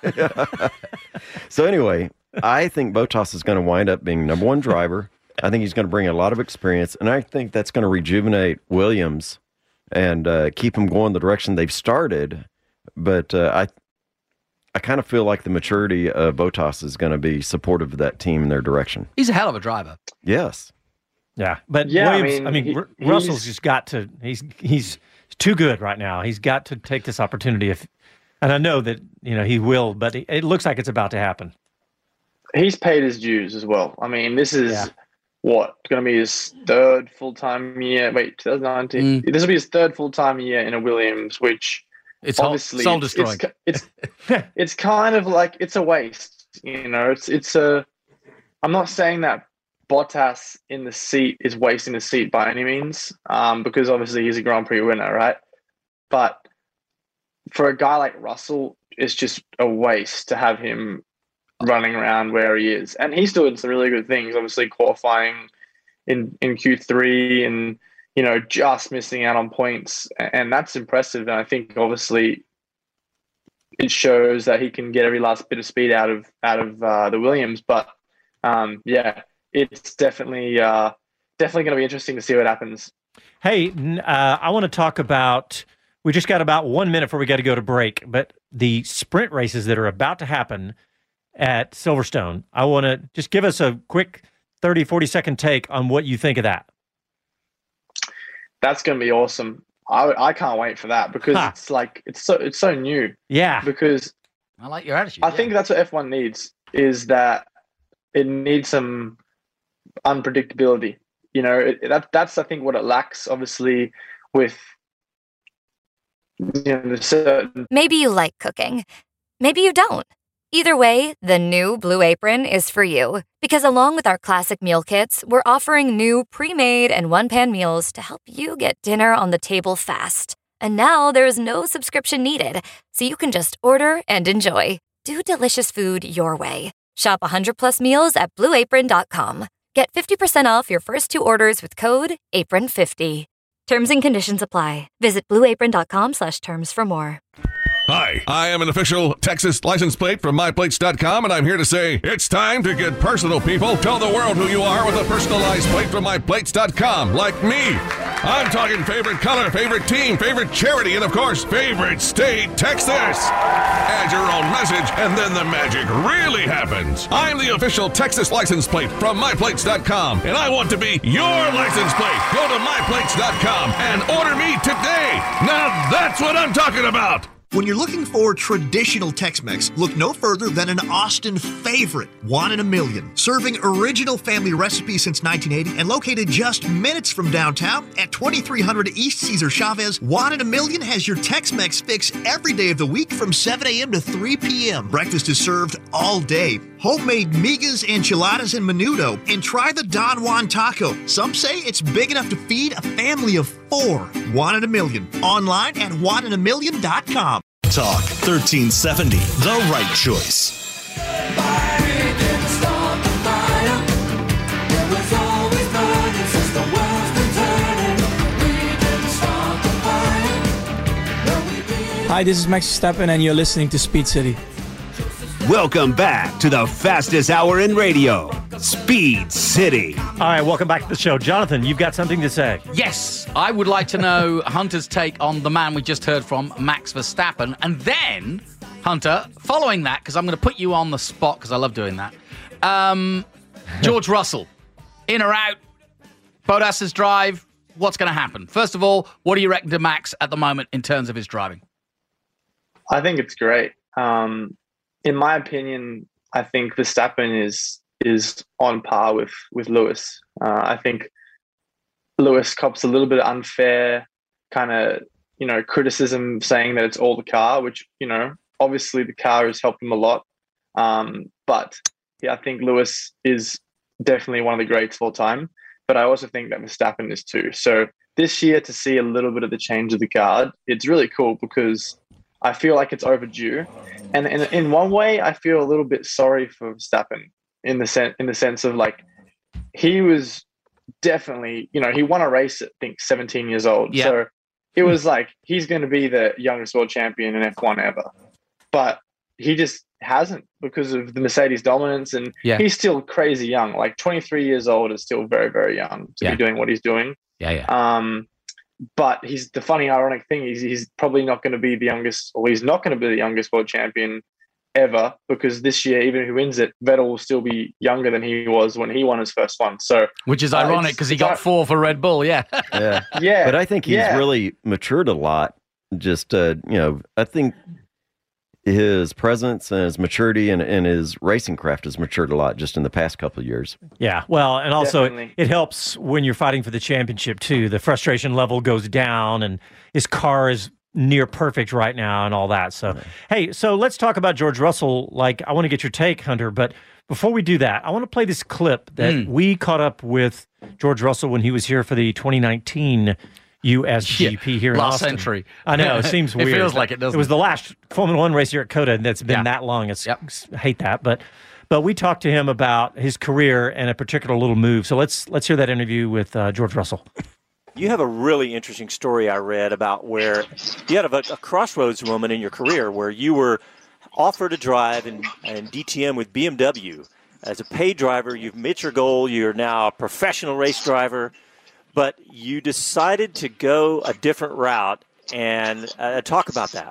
So anyway, I think Bottas is going to wind up being number one driver. I think he's going to bring a lot of experience, and I think that's going to rejuvenate Williams and keep them going the direction they've started. But I kind of feel like the maturity of Bottas is going to be supportive of that team in their direction. He's a hell of a driver. Yes. Yeah, but Williams, Russell's just got to. He's too good right now. He's got to take this opportunity. And I know that he will, but it looks like it's about to happen. He's paid his dues as well. I mean, this is going to be his third full-time year. Wait, 2019. This will be his third full-time year in a Williams, which it's obviously soul destroying. It's kind of like it's a waste. It's a. I'm not saying that Bottas in the seat is wasting the seat by any means, because obviously he's a Grand Prix winner, right? But for a guy like Russell, it's just a waste to have him running around where he is. And he's doing some really good things, obviously qualifying in Q3 and, just missing out on points. And that's impressive. And I think obviously it shows that he can get every last bit of speed out of the Williams. But it's definitely going to be interesting to see what happens. Hey, I want to talk about, we just got about 1 minute before we got to go to break, but the sprint races that are about to happen at Silverstone. I want to just give us a quick 30, 40-second take on what you think of that. That's going to be awesome. I can't wait for that because it's so new. Yeah. Because I like your attitude. I think that's what F1 needs, is that it needs some unpredictability. That's I think what it lacks, obviously, with the certain. Maybe you like cooking. Maybe you don't. Either way, the new Blue Apron is for you. Because along with our classic meal kits, we're offering new pre-made and one-pan meals to help you get dinner on the table fast. And now there's no subscription needed, so you can just order and enjoy. Do delicious food your way. Shop 100+ meals at BlueApron.com. Get 50% off your first 2 orders with code APRON50. Terms and conditions apply. Visit BlueApron.com/terms for more. Hi, I am an official Texas license plate from MyPlates.com, and I'm here to say it's time to get personal, people. Tell the world who you are with a personalized plate from MyPlates.com, like me. I'm talking favorite color, favorite team, favorite charity, and of course, favorite state, Texas. Add your own message, and then the magic really happens. I'm the official Texas license plate from MyPlates.com, and I want to be your license plate. Go to MyPlates.com and order me today. Now that's what I'm talking about. When you're looking for traditional Tex-Mex, look no further than an Austin favorite, One in a Million. Serving original family recipes since 1980 and located just minutes from downtown at 2300 East Cesar Chavez, One in a Million has your Tex-Mex fix every day of the week from 7 a.m. to 3 p.m. Breakfast is served all day. Homemade migas, enchiladas, and menudo. And try the Don Juan taco. Some say it's big enough to feed a family of 4. One in a Million. Online at oneinaMillion.com. Talk 1370, the right choice. Hi, this is Max Verstappen, and you're listening to Speed City. Welcome back to the fastest hour in radio, Speed City. All right, welcome back to the show. Jonathan, you've got something to say. Yes, I would like to know Hunter's take on the man we just heard from, Max Verstappen. And then, Hunter, following that, because I'm going to put you on the spot because I love doing that, George Russell, in or out, Bottas's drive, what's going to happen? First of all, what do you reckon to Max at the moment in terms of his driving? I think it's great. In my opinion, I think Verstappen is on par with Lewis. I think Lewis cops a little bit of unfair kind of, criticism saying that it's all the car, which, obviously the car has helped him a lot. But yeah, I think Lewis is definitely one of the greats of all time. But I also think that Verstappen is too. So this year, to see a little bit of the change of the guard, it's really cool because I feel like it's overdue. And in one way, I feel a little bit sorry for Verstappen in the sense of like, he was definitely, he won a race at, I think, 17 years old. Yeah. So it was like, he's going to be the youngest world champion in F1 ever. But he just hasn't because of the Mercedes dominance. And he's still crazy young. Like 23 years old is still very, very young to be doing what he's doing. But he's the funny, ironic thing is he's probably not going to be the youngest, or he's not going to be the youngest world champion ever, because this year, even if he wins it, Vettel will still be younger than he was when he won his first one. So, which is ironic because he got 4 for Red Bull. Yeah. But I think he's really matured a lot. Just, I think his presence and his maturity and his racing craft has matured a lot just in the past couple of years. Yeah, well, and also Definitely. it helps when you're fighting for the championship too. The frustration level goes down, and his car is near perfect right now and all that. So, hey, so let's talk about George Russell. Like, I want to get your take, Hunter, but before we do that, I want to play this clip that we caught up with George Russell when he was here for the 2019 USGP here in last Austin. century. I know, it seems weird. It feels like it, doesn't it? was the last Formula One race here at COTA that's been that long. I hate that, but we talked to him about his career and a particular little move. So let's hear that interview with George Russell. You have a really interesting story I read about where you had a crossroads moment in your career where you were offered a drive in DTM with BMW. As a paid driver, you've met your goal. You're now a professional race driver. But you decided to go a different route, and talk about that.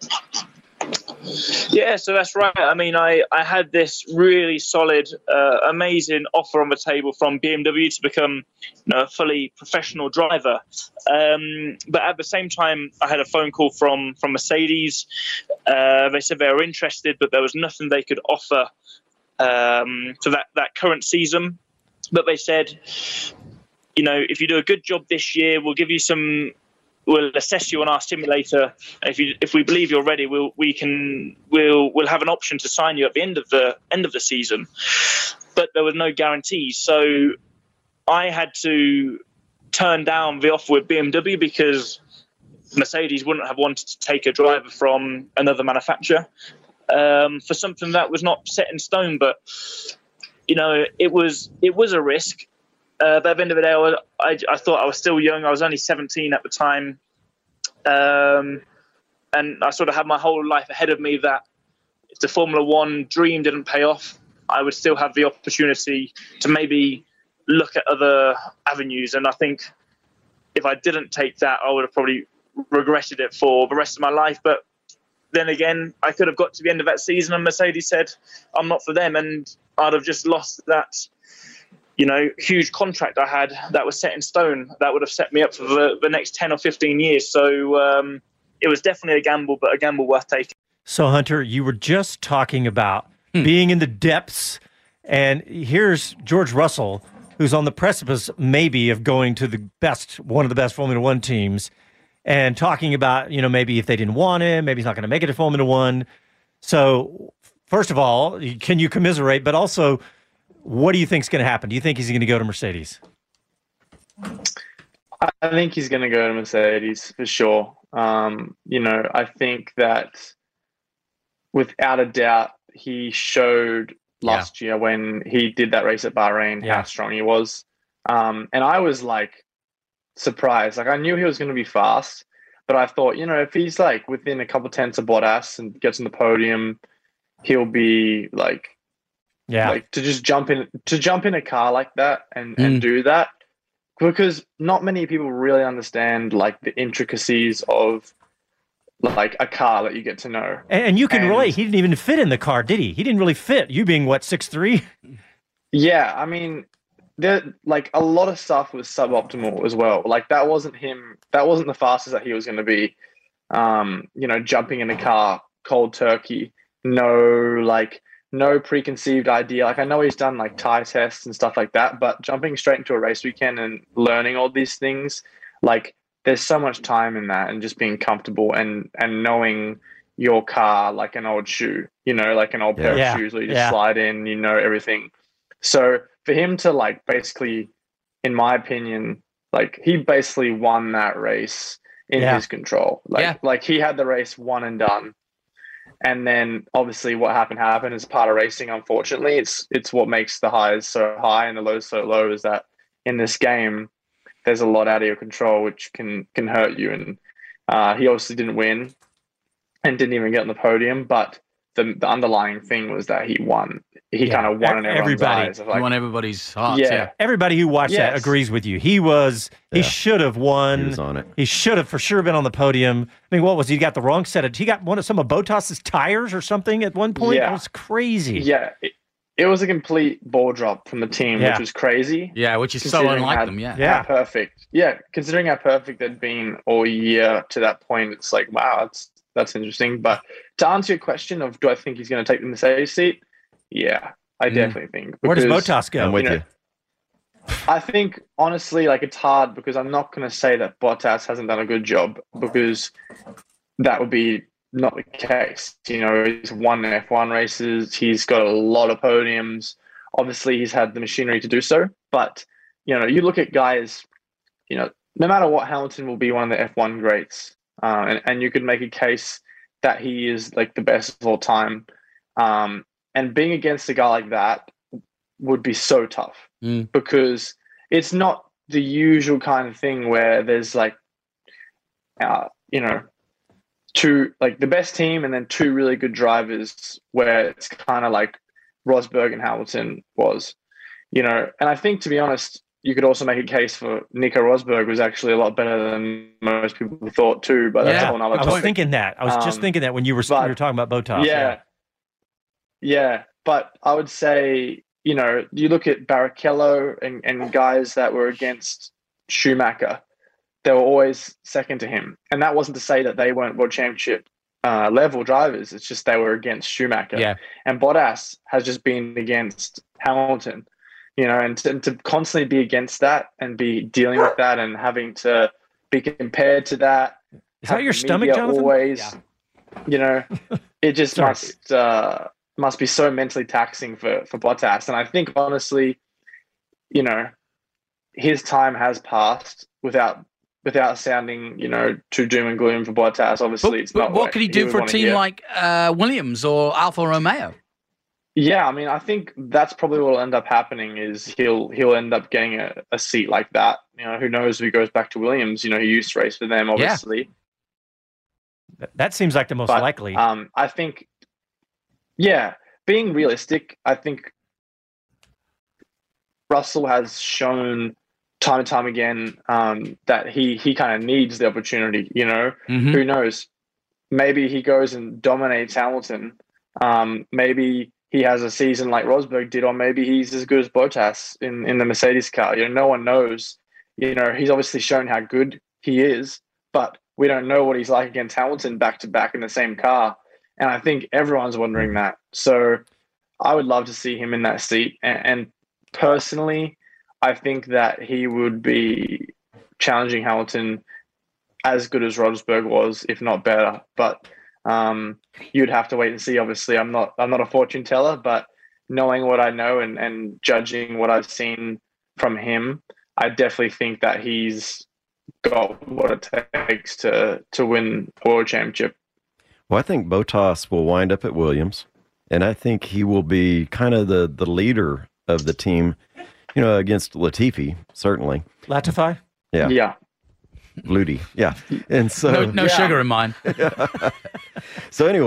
Yeah, so that's right. I mean, I had this really solid, amazing offer on the table from BMW to become a fully professional driver. But at the same time, I had a phone call from Mercedes. They said they were interested, but there was nothing they could offer for that current season. But they said, if you do a good job this year, we'll give you we'll assess you on our simulator. If we believe you're ready, we'll have an option to sign you at the end of the season. But there was no guarantees, so I had to turn down the offer with BMW because Mercedes wouldn't have wanted to take a driver from another manufacturer for something that was not set in stone. But it was a risk. But at the end of the day, I thought I was still young. I was only 17 at the time. And I sort of had my whole life ahead of me that if the Formula One dream didn't pay off, I would still have the opportunity to maybe look at other avenues. And I think if I didn't take that, I would have probably regretted it for the rest of my life. But then again, I could have got to the end of that season and Mercedes said, I'm not for them. And I'd have just lost that huge contract I had that was set in stone. That would have set me up for the next 10 or 15 years. So it was definitely a gamble, but a gamble worth taking. So, Hunter, you were just talking about being in the depths, and here's George Russell, who's on the precipice, maybe, of going to one of the best Formula One teams, and talking about, maybe if they didn't want him, maybe he's not going to make it to Formula One. So, first of all, can you commiserate, but also, what do you think is going to happen? Do you think he's going to go to Mercedes? I think he's going to go to Mercedes for sure. I think that without a doubt, he showed last year when he did that race at Bahrain how strong he was. And I was surprised. I knew he was going to be fast, but I thought, if he's within a couple tenths of Bottas and gets on the podium, he'll be like to just jump in a car like that and do that, because not many people really understand like the intricacies of like a car that you get to know. And you can relate. He didn't even fit in the car, did he? He didn't really fit. You being what, 6'3"? Yeah, I mean, there like a lot of stuff was suboptimal as well. Like that wasn't him. That wasn't the fastest that he was going to be. Jumping in a car cold turkey. No preconceived idea. Like I know he's done like tie tests and stuff like that, but jumping straight into a race weekend and learning all these things, like there's so much time in that, and just being comfortable and knowing your car like an old shoe, like an old pair of shoes where you just slide in, everything. So for him to like basically, in my opinion, like he basically won that race in his control. Like he had the race won and done. And then obviously what happened is part of racing, unfortunately. It's what makes the highs so high and the lows so low, is that in this game there's a lot out of your control which can hurt you. And he obviously didn't win and didn't even get on the podium, but the underlying thing was that he won. He kind of won in everyone's eyes. He won everybody's hearts. Yeah. Everybody who watched that agrees with you. He should have won. He was on it. He should have for sure been on the podium. I mean, what was he got the wrong set of? He got some of Bottas's tires or something at one point. Yeah. It was crazy. Yeah, it was a complete ball drop from the team, which was crazy. Yeah, which is so unlike them. How perfect. Yeah, considering how perfect they'd been all year to that point, it's like, wow, that's interesting. But to answer your question of do I think he's going to take the Mercedes seat? Yeah, I definitely think. Where does Bottas go? I'm with you. I think, honestly, like it's hard because I'm not going to say that Bottas hasn't done a good job, because that would be not the case. He's won F1 races. He's got a lot of podiums. Obviously, he's had the machinery to do so. But, you look at guys, no matter what, Hamilton will be one of the F1 greats. And you could make a case that he is like the best of all time. And being against a guy like that would be so tough because it's not the usual kind of thing where there's like, two, like the best team and then two really good drivers, where it's kind of like Rosberg and Hamilton was, and I think, to be honest, you could also make a case for Nico Rosberg was actually a lot better than most people thought too, but that's a whole nother topic. I was thinking that. I was just thinking that when you were talking about Bottas. Yeah. But I would say, you look at Barrichello and guys that were against Schumacher, they were always second to him. And that wasn't to say that they weren't world championship level drivers. It's just they were against Schumacher. Yeah. And Bottas has just been against Hamilton, and to constantly be against that and be dealing with that and having to be compared to that. Is that your stomach, Jonathan? Always, it just must be so mentally taxing for Bottas. And I think, honestly, his time has passed without sounding, too doom and gloom for Bottas. Obviously, it's not. What could he do for a team like Williams or Alfa Romeo? Yeah, I mean, I think that's probably what will end up happening is he'll end up getting a seat like that. Who knows if he goes back to Williams? He used to race for them, obviously. Yeah. That seems like the most likely. I think, being realistic, I think Russell has shown time and time again that he kind of needs the opportunity. Who knows? Maybe he goes and dominates Hamilton. Maybe he has a season like Rosberg did, or maybe he's as good as Bottas in the Mercedes car. No one knows. He's obviously shown how good he is, but we don't know what he's like against Hamilton back to back in the same car. And I think everyone's wondering that. So I would love to see him in that seat. And personally, I think that he would be challenging Hamilton as good as Rosberg was, if not better. But you'd have to wait and see. Obviously, I'm not a fortune teller, but knowing what I know and judging what I've seen from him, I definitely think that he's got what it takes to win a world championship. Well, I think Bottas will wind up at Williams, and I think he will be kind of the leader of the team, against Latifi, certainly. Latifi? Yeah. Yeah. Ludi. Yeah. And so no sugar in mine. So anyway,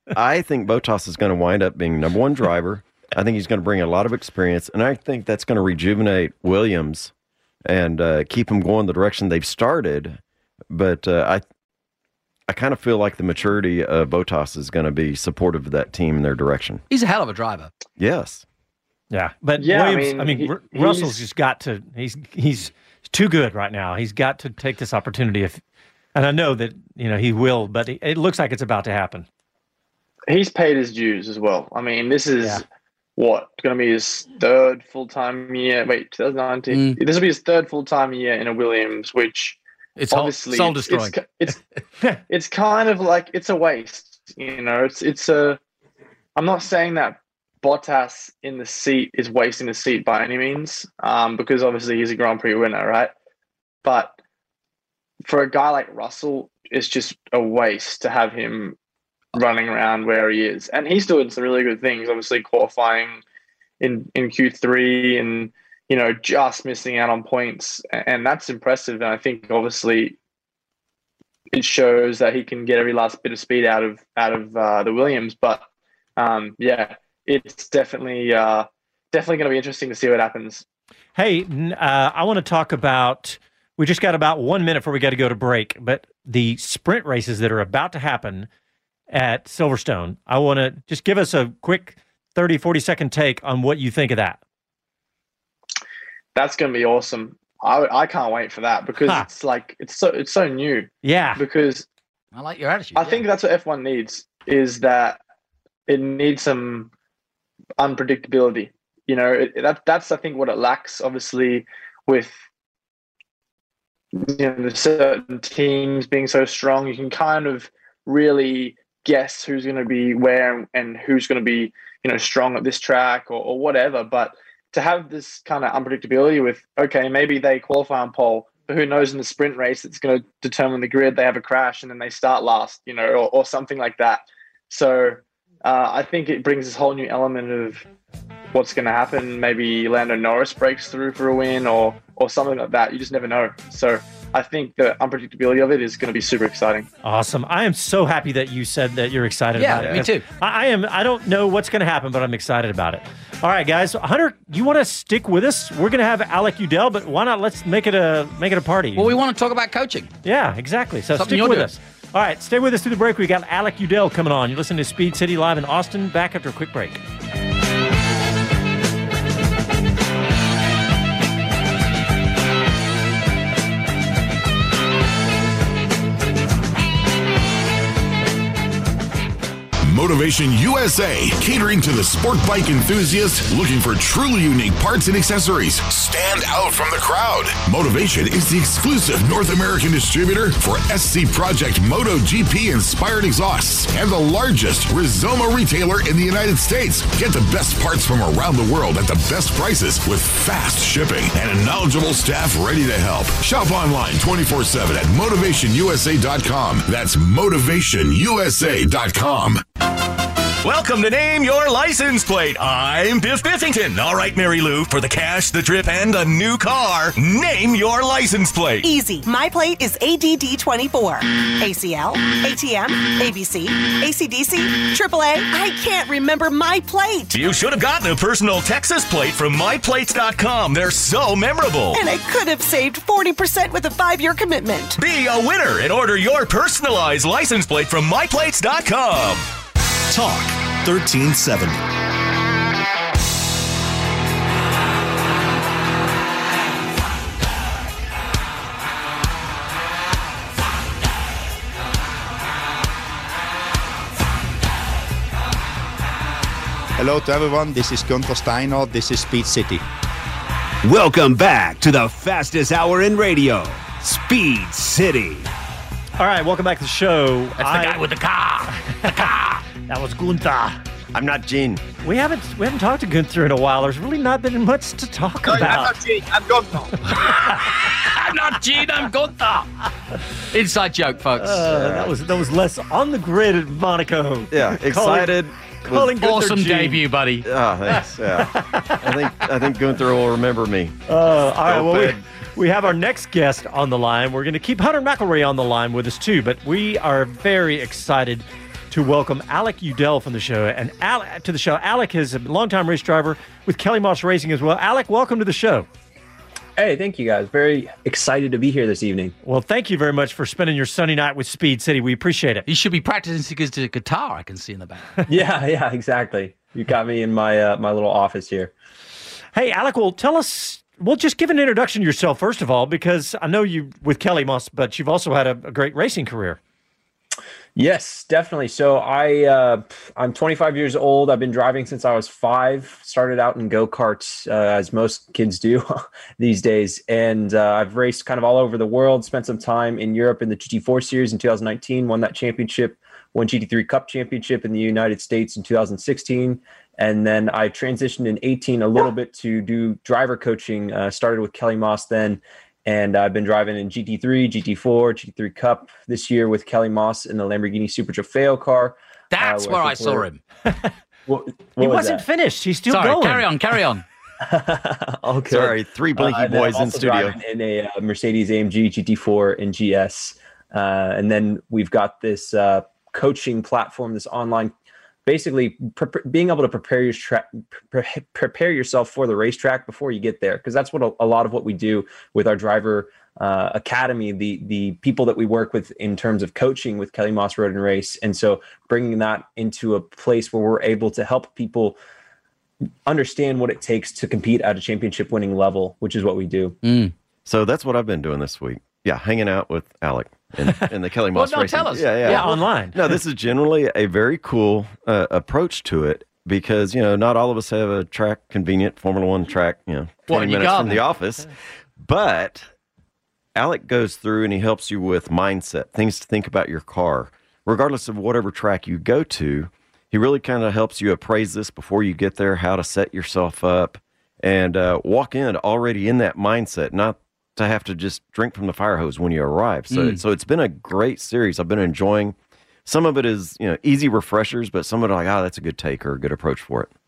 I think Bottas is going to wind up being number one driver. I think he's going to bring a lot of experience, and I think that's going to rejuvenate Williams and keep them going the direction they've started. But I kind of feel like the maturity of Bottas is going to be supportive of that team and their direction. He's a hell of a driver. Yes. Yeah, but Williams, Russell's just got to. He's too good right now. He's got to take this opportunity. And I know that he will, but it looks like it's about to happen. He's paid his dues as well. I mean, this is going to be his third full-time year. Wait, 2019. This will be his third full-time year in a Williams, which it's obviously soul destroying. It's kind of like it's a waste. It's a. I'm not saying that Bottas in the seat is wasting the seat by any means, because obviously he's a Grand Prix winner, right? But for a guy like Russell, it's just a waste to have him running around where he is. And he's doing some really good things, obviously qualifying in Q3 and, just missing out on points. And that's impressive. And I think obviously it shows that he can get every last bit of speed out of the Williams. But it's definitely going to be interesting to see what happens. Hey, I want to talk about, we just got about 1 minute before we got to go to break, but the sprint races that are about to happen at Silverstone. I want to just give us a quick 30, 40-second take on what you think of that. That's going to be awesome. I can't wait for that because it's so new. Yeah. Because I like your attitude. I think that's what F1 needs, is that it needs some unpredictability. That's I think what it lacks, obviously, with the certain teams being so strong. You can kind of really guess who's going to be where and who's going to be strong at this track or whatever. But to have this kind of unpredictability with, okay, maybe they qualify on pole, but who knows, in the sprint race it's going to determine the grid, they have a crash and then they start last, or something like that. So I think it brings this whole new element of what's going to happen. Maybe Lando Norris breaks through for a win or something like that. You just never know. So I think the unpredictability of it is going to be super exciting. Awesome. I am so happy that you said that you're excited about it. Yeah, me too. I am. I don't know what's going to happen, but I'm excited about it. All right, guys. Hunter, you want to stick with us? We're going to have Alec Udell, but why not let's make it a party? Well, we want to talk about coaching. Yeah, exactly. So stick with us. All right, stay with us through the break. We got Alec Udell coming on. You're listening to Speed City live in Austin. Back after a quick break. Motivation USA, catering to the sport bike enthusiast looking for truly unique parts and accessories. Stand out from the crowd. Motivation is the exclusive North American distributor for SC Project MotoGP inspired exhausts and the largest Rizoma retailer in the United States. Get the best parts from around the world at the best prices with fast shipping and a knowledgeable staff ready to help. Shop online 24/7 at motivationusa.com. That's motivationusa.com. Welcome to Name Your License Plate. I'm Biff Biffington. All right, Mary Lou, for the cash, the trip, and a new car, name your license plate. Easy. My plate is ADD24. ACL, ATM, ABC, ACDC, AAA. I can't remember my plate. You should have gotten a personal Texas plate from myplates.com. They're so memorable. And I could have saved 40% with a 5-year commitment. Be a winner and order your personalized license plate from myplates.com. Talk 1370. Hello to everyone, this is Gunther Steiner, this is Speed City. Welcome back to the fastest hour in radio, Speed City. All right, welcome back to the show. That's the guy with the car. The car. That was Gunther. I'm not Gene. We haven't talked to Gunther in a while. There's really not been much to talk about. I'm not Gene. I'm Gunther. I'm not Gene. I'm Gunther. Inside joke, folks. That was less on the grid at Monaco. Yeah, excited. Calling Gunther awesome Gene. debut, buddy. Oh, thanks. Yeah, I think Gunther will remember me. All right. Well, we have our next guest on the line. We're going to keep Hunter McElroy on the line with us too, but we are very excited to to welcome Alec Udell from the show. And to the show, Alec is a longtime race driver with Kelly Moss Racing as well. Alec, welcome to the show. Hey, thank you guys. Very excited to be here this evening. Well, thank you very much for spending your Sunday night with Speed City. We appreciate it. You should be practicing his guitar, I can see in the back. Yeah, exactly. You got me in my my little office here. Hey, Alec, well, tell us, just give an introduction to yourself, first of all, because I know you with Kelly Moss, but you've also had a great racing career. Yes, definitely. So I'm 25 years old. I've been driving since I was 5. Started out in go-karts, as most kids do these days. And I've raced kind of all over the world, spent some time in Europe in the GT4 series in 2019, won that championship, won GT3 Cup championship in the United States in 2016. And then I transitioned in 18 a little bit to do driver coaching, started with Kelly Moss then. And I've been driving in GT3, GT4, GT3 Cup this year with Kelly Moss in the Lamborghini Super Trofeo car. That's where I saw him. He wasn't finished. He's still going. Carry on. Okay. Sorry, 3 Blinky boys in studio. In a Mercedes AMG GT4 and GS. And then we've got this coaching platform, this online, basically being able to prepare yourself for the racetrack before you get there, because that's what a lot of what we do with our driver academy, the people that we work with in terms of coaching with Kelly Moss Road and Race. And so bringing that into a place where we're able to help people understand what it takes to compete at a championship winning level, which is what we do. So that's what I've been doing this week. Yeah, hanging out with Alec in the Kelly Moss Racing. Tell us. Yeah, online. No, this is generally a very cool approach to it, because, not all of us have a track, convenient Formula One track, 20 minutes from the office. But Alec goes through and he helps you with mindset, things to think about your car. Regardless of whatever track you go to, he really kind of helps you appraise this before you get there, how to set yourself up, and walk in already in that mindset, not to have to just drink from the fire hose when you arrive. So it's been a great series. I've been enjoying. Some of it is, easy refreshers, but some of it like, that's a good take or a good approach for it.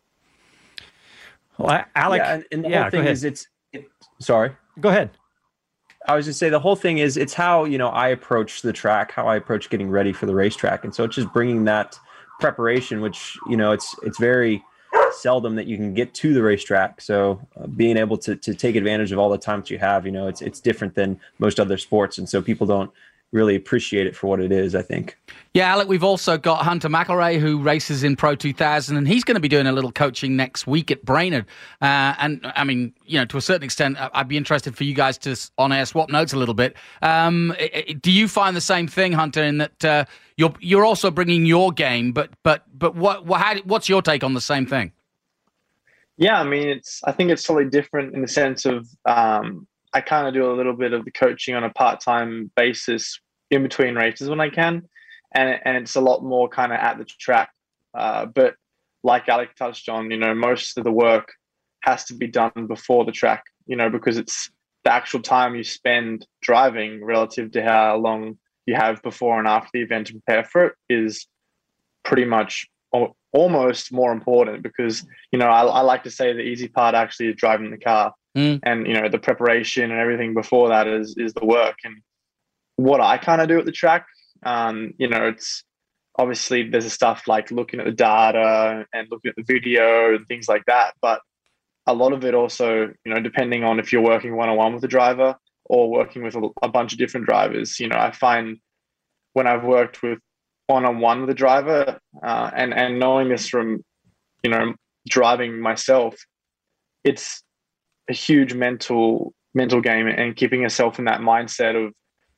Well, Alec, and the whole thing is sorry. Go ahead. I was going to say the whole thing is it's how, I approach the track, how I approach getting ready for the racetrack. And so it's just bringing that preparation, which, it's very seldom that you can get to the racetrack. So being able to take advantage of all the time that you have, it's different than most other sports. And so people don't really appreciate it for what it is, I think. Yeah, Alec, we've also got Hunter McElrea, who races in Pro 2000, and he's going to be doing a little coaching next week at Brainerd. And I mean, to a certain extent, I'd be interested for you guys to on-air swap notes a little bit. Do you find the same thing, Hunter, in that you're also bringing your game, but what's your take on the same thing? Yeah, I mean, I think it's totally different in the sense of I kind of do a little bit of the coaching on a part-time basis in between races when I can, and it's a lot more kind of at the track. But like Alec touched on, most of the work has to be done before the track, because it's the actual time you spend driving relative to how long you have before and after the event to prepare for it is pretty much almost more important, because I like to say the easy part actually is driving the car, and the preparation and everything before that is the work. And what I kind of do at the track, it's obviously there's a stuff like looking at the data and looking at the video and things like that, but a lot of it also, depending on if you're working one-on-one with a driver or working with a bunch of different drivers, I find when I've worked with one-on-one with a driver, and knowing this from, driving myself, it's a huge mental game, and keeping yourself in that mindset of,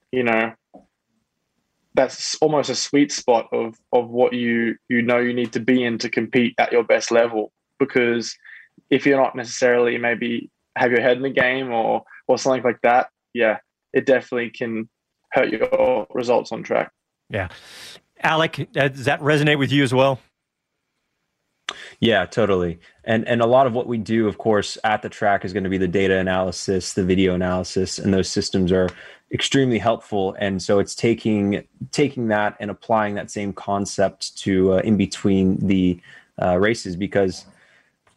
that's almost a sweet spot of what you need to be in to compete at your best level. Because if you're not necessarily maybe have your head in the game or something like that, yeah, it definitely can hurt your results on track. Yeah. Alec, does that resonate with you as well? Yeah, totally. And a lot of what we do, of course, at the track is going to be the data analysis, the video analysis, and those systems are extremely helpful. And so it's taking that and applying that same concept to in between the races, because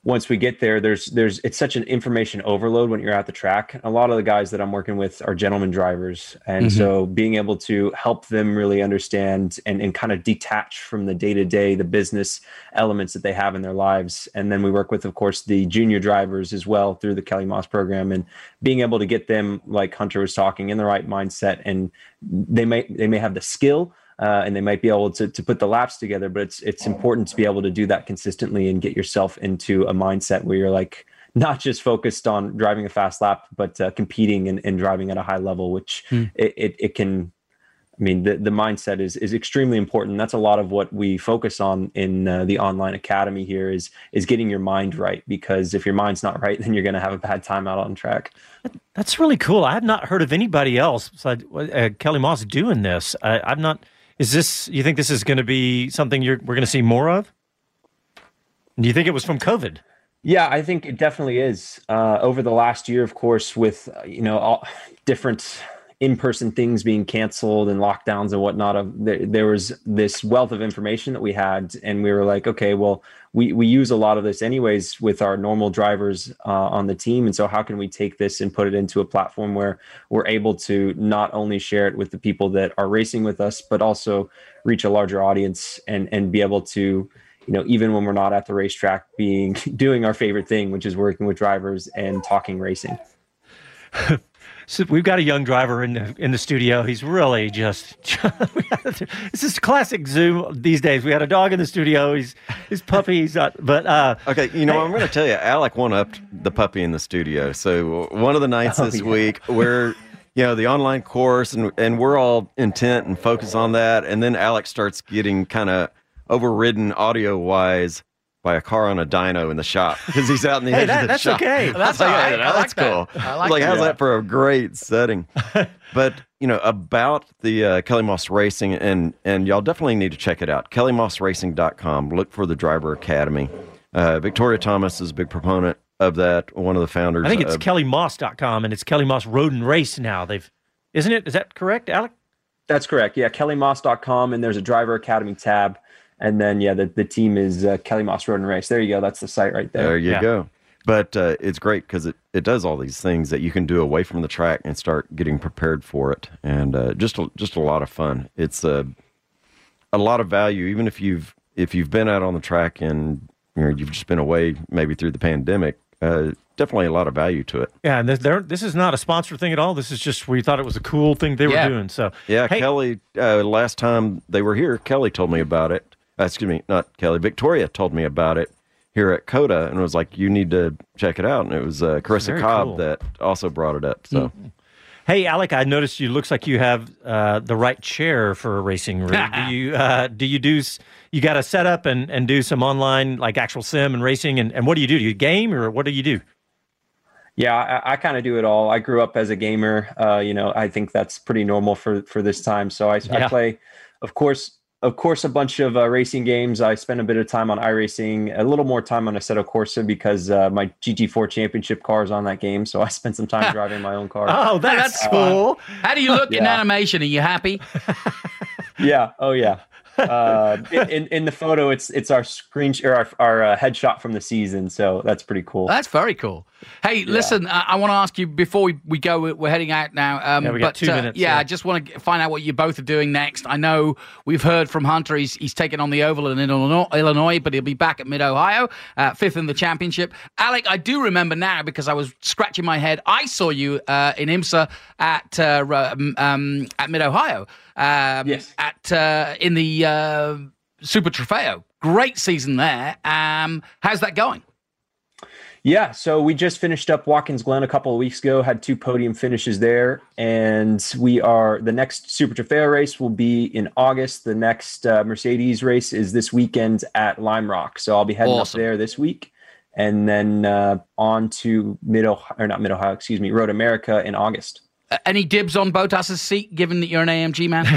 once we get there, it's such an information overload when you're at the track. A lot of the guys that I'm working with are gentleman drivers. And so being able to help them really understand and kind of detach from the day-to-day, the business elements that they have in their lives. And then we work with, of course, the junior drivers as well through the Kelly Moss program, and being able to get them, like Hunter was talking, in the right mindset. And they may have the skill, and they might be able to put the laps together, but it's important to be able to do that consistently and get yourself into a mindset where you're like not just focused on driving a fast lap, but competing and driving at a high level, which it can. I mean, the mindset is extremely important. That's a lot of what we focus on in the online academy here is getting your mind right, because if your mind's not right, then you're going to have a bad time out on track. That's really cool. I have not heard of anybody else besides Kelly Moss doing this. I've not. Is this? You think this is going to be something we're going to see more of? Do you think it was from COVID? Yeah, I think it definitely is. Over the last year, of course, with all different in-person things being canceled and lockdowns and whatnot, there was this wealth of information that we had, and we were like, okay, well, we use a lot of this anyways with our normal drivers on the team, and so how can we take this and put it into a platform where we're able to not only share it with the people that are racing with us, but also reach a larger audience and be able to, even when we're not at the racetrack, doing our favorite thing, which is working with drivers and talking racing. So we've got a young driver in the studio. He's really just this is classic Zoom these days. We had a dog in the studio. His puppy. He's not. But okay, I'm going to tell you, Alec one-upped the puppy in the studio. So one of the nights this week, we're the online course, and we're all intent and focused on that, and then Alec starts getting kind of overridden audio-wise by a car on a dyno in the shop because he's out in the edge of the that's shop. Okay. That's okay. That's cool. I like how's that for a great setting? But about the Kelly Moss Racing, and y'all definitely need to check it out. KellyMossRacing.com. Look for the Driver Academy. Victoria Thomas is a big proponent of that. One of the founders. I think it's KellyMoss.com, and it's Kelly Moss Road and Race now. Isn't it? Is that correct, Alec? That's correct. Yeah, KellyMoss.com, and there's a Driver Academy tab. And then, the team is Kelly Moss Road and Race. There you go. That's the site right there. There you go. But it's great because it does all these things that you can do away from the track and start getting prepared for it. And just a lot of fun. It's a lot of value, even if you've been out on the track and you've just been away maybe through the pandemic. Definitely a lot of value to it. Yeah, and this is not a sponsored thing at all. This is just we thought it was a cool thing they were doing. So yeah, hey. Kelly, last time they were here, Kelly told me about it. Excuse me, not Kelly. Victoria told me about it here at COTA and was like, you need to check it out. And it was Carissa Cobb that also brought it up. So, Hey, Alec, I noticed looks like you have the right chair for a racing rig. You got to set up and do some online, like actual sim and racing? And what do? You game or what do you do? Yeah, I kind of do it all. I grew up as a gamer. I think that's pretty normal for this time. So I play, of course, a bunch of racing games. I spend a bit of time on iRacing, a little more time on Assetto Corsa because my GT4 championship car is on that game. So I spent some time driving my own car. Oh, that's cool. How do you look in animation? Are you happy? Yeah. Oh, yeah. In the photo, it's our screen or our headshot from the season, so that's pretty cool. That's very cool. Hey, listen, I want to ask you before we go. We're heading out now. We got 2 minutes. I just want to find out what you both are doing next. I know we've heard from Hunter. He's taken on the oval in Illinois, but he'll be back at Mid-Ohio, 5th in the championship. Alec, I do remember now because I was scratching my head. I saw you in IMSA at Mid-Ohio. Yes. In the Super Trofeo. Great season there. How's that going? Yeah, so we just finished up Watkins Glen a couple of weeks ago, had 2 podium finishes there, and the next Super Trofeo race will be in August. The next Mercedes race is this weekend at Lime Rock, so I'll be heading up there this week, and then on to Road America in August. Any dibs on Bottas's seat, given that you're an AMG man?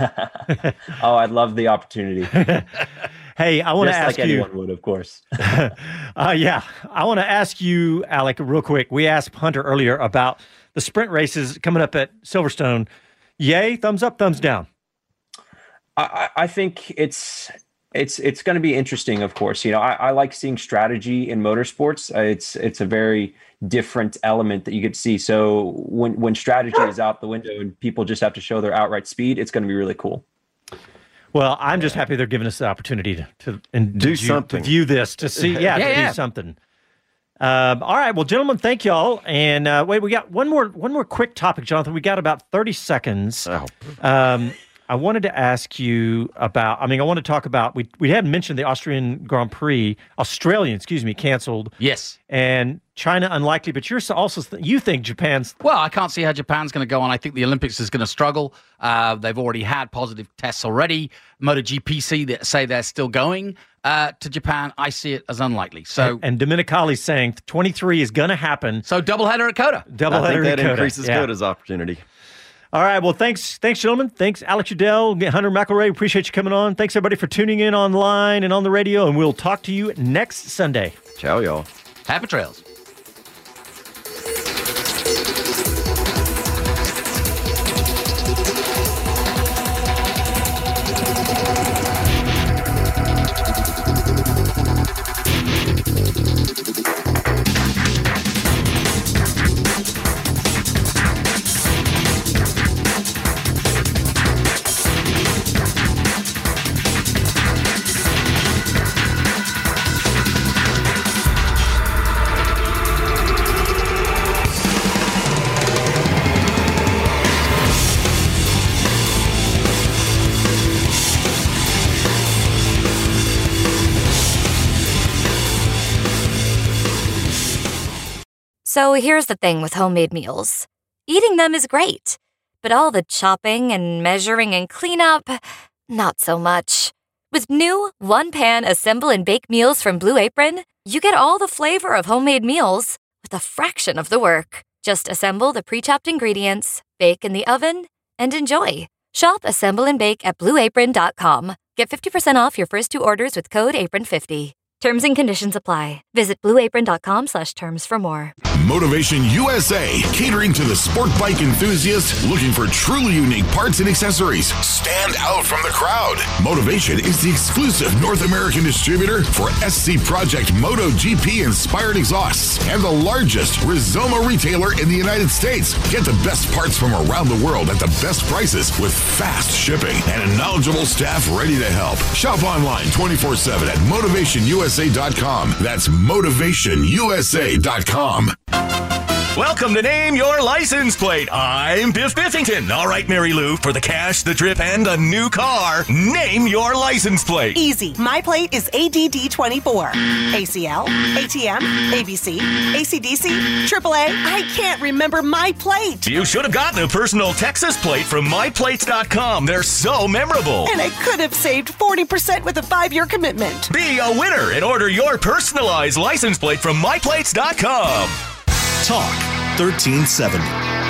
Oh, I'd love the opportunity. Hey, I want to ask you. Anyone would, of course. I want to ask you, Alec, real quick. We asked Hunter earlier about the sprint races coming up at Silverstone. Yay, thumbs up, thumbs down? I think it's It's going to be interesting, of course. I like seeing strategy in motorsports. It's a very different element that you get to see. So when strategy is out the window and people just have to show their outright speed, it's going to be really cool. Well, I'm just happy they're giving us the opportunity to do something, to view this, to see, do something. All right, well, gentlemen, thank y'all. And wait, we got one more quick topic, Jonathan. We got about 30 seconds. I wanted to ask you about, I want to talk about, we hadn't mentioned the Australian, canceled. Yes. And China unlikely, but you're also, you think Japan's... Well, I can't see how Japan's going to go on. I think the Olympics is going to struggle. They've already had positive tests already. MotoGP say they're still going to Japan. I see it as unlikely. So And Domenicali's saying 23 is going to happen. So doubleheader at Coda. I think that increases Coda's opportunity. All right. Well, thanks, gentlemen. Thanks, Alex Udell, Hunter McElroy. Appreciate you coming on. Thanks, everybody, for tuning in online and on the radio. And we'll talk to you next Sunday. Ciao, y'all. Happy trails. So here's the thing with homemade meals. Eating them is great, but all the chopping and measuring and cleanup, not so much. With new one-pan assemble and bake meals from Blue Apron, you get all the flavor of homemade meals with a fraction of the work. Just assemble the pre-chopped ingredients, bake in the oven, and enjoy. Shop, assemble, and bake at BlueApron.com. Get 50% off your first 2 orders with code APRON50. Terms and conditions apply. Visit BlueApron.com/terms for more. Motivation USA, catering to the sport bike enthusiast looking for truly unique parts and accessories. Stand out from the crowd. Motivation is the exclusive North American distributor for SC Project MotoGP inspired exhausts and the largest Rizoma retailer in the United States. Get the best parts from around the world at the best prices with fast shipping and a knowledgeable staff ready to help. Shop online 24/7 at motivationusa.com. That's motivationusa.com. Welcome to Name Your License Plate. I'm Biff Biffington. All right, Mary Lou, for the cash, the trip, and a new car, name your license plate. Easy. My plate is ADD24. ACL, ATM, ABC, ACDC, AAA. I can't remember my plate. You should have gotten a personal Texas plate from myplates.com. They're so memorable. And I could have saved 40% with a 5-year commitment. Be a winner and order your personalized license plate from myplates.com. Talk 1370.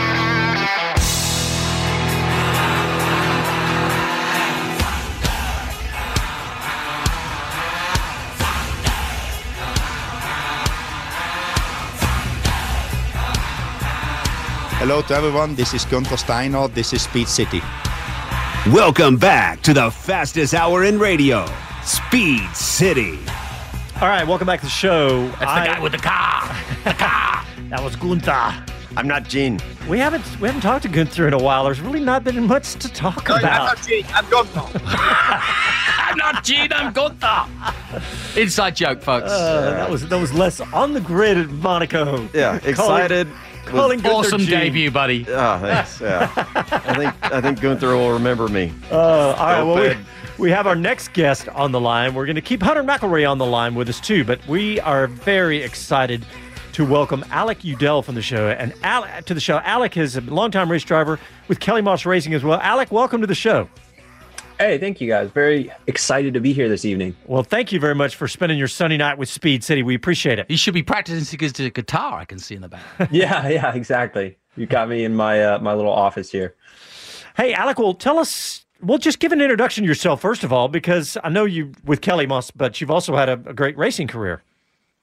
Hello to everyone. This is Gunther Steiner. This is Speed City. Welcome back to the fastest hour in radio, Speed City. All right, welcome back to the show. That's the guy with the car. The car. That was Gunther. I'm not Gene. We haven't talked to Gunther in a while. There's really not been much to talk about. I'm not Gene. I'm Gunther. I'm not Gene. I'm Gunther. Inside joke, folks. That was less on the grid at Monaco. Yeah, excited. Calling Gunther awesome Gene. debut, buddy. Oh, thanks. Yeah. I think Gunther will remember me. All right. Well, we have our next guest on the line. We're going to keep Hunter McElroy on the line with us too, but we are very excited to welcome Alec Udell from the show. And to the show, Alec is a longtime race driver with Kelly Moss Racing as well. Alec, welcome to the show. Hey, thank you guys. Very excited to be here this evening. Well, thank you very much for spending your Sunday night with Speed City. We appreciate it. You should be practicing the guitar, I can see in the back. Yeah, exactly. You got me in my my little office here. Hey, Alec, well, tell us, just give an introduction to yourself, first of all, because I know you with Kelly Moss, but you've also had a great racing career.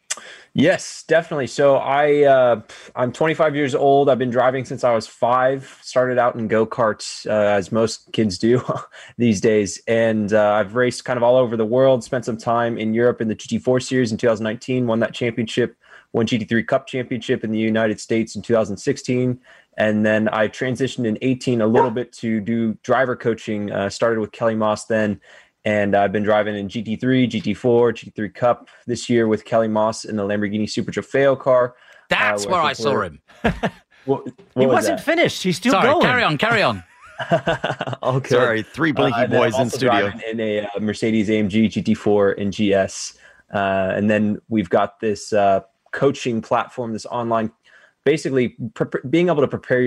Yes, definitely. So I'm 25 years old. I've been driving since I was 5. Started out in go-karts, as most kids do these days. And I've raced kind of all over the world, spent some time in Europe in the GT4 series in 2019, won that championship, won GT3 Cup championship in the United States in 2016. And then I transitioned in 18 a little bit to do driver coaching, started with Kelly Moss then. And I've been driving in GT3, GT4, GT3 Cup this year with Kelly Moss in the Lamborghini Super Trofeo car. That's where I saw him. He wasn't finished. He's still going. Carry on. Okay. Sorry, 3 blinky boys in studio. In a Mercedes AMG GT4 and GS. And then we've got this coaching platform, this online, basically being able to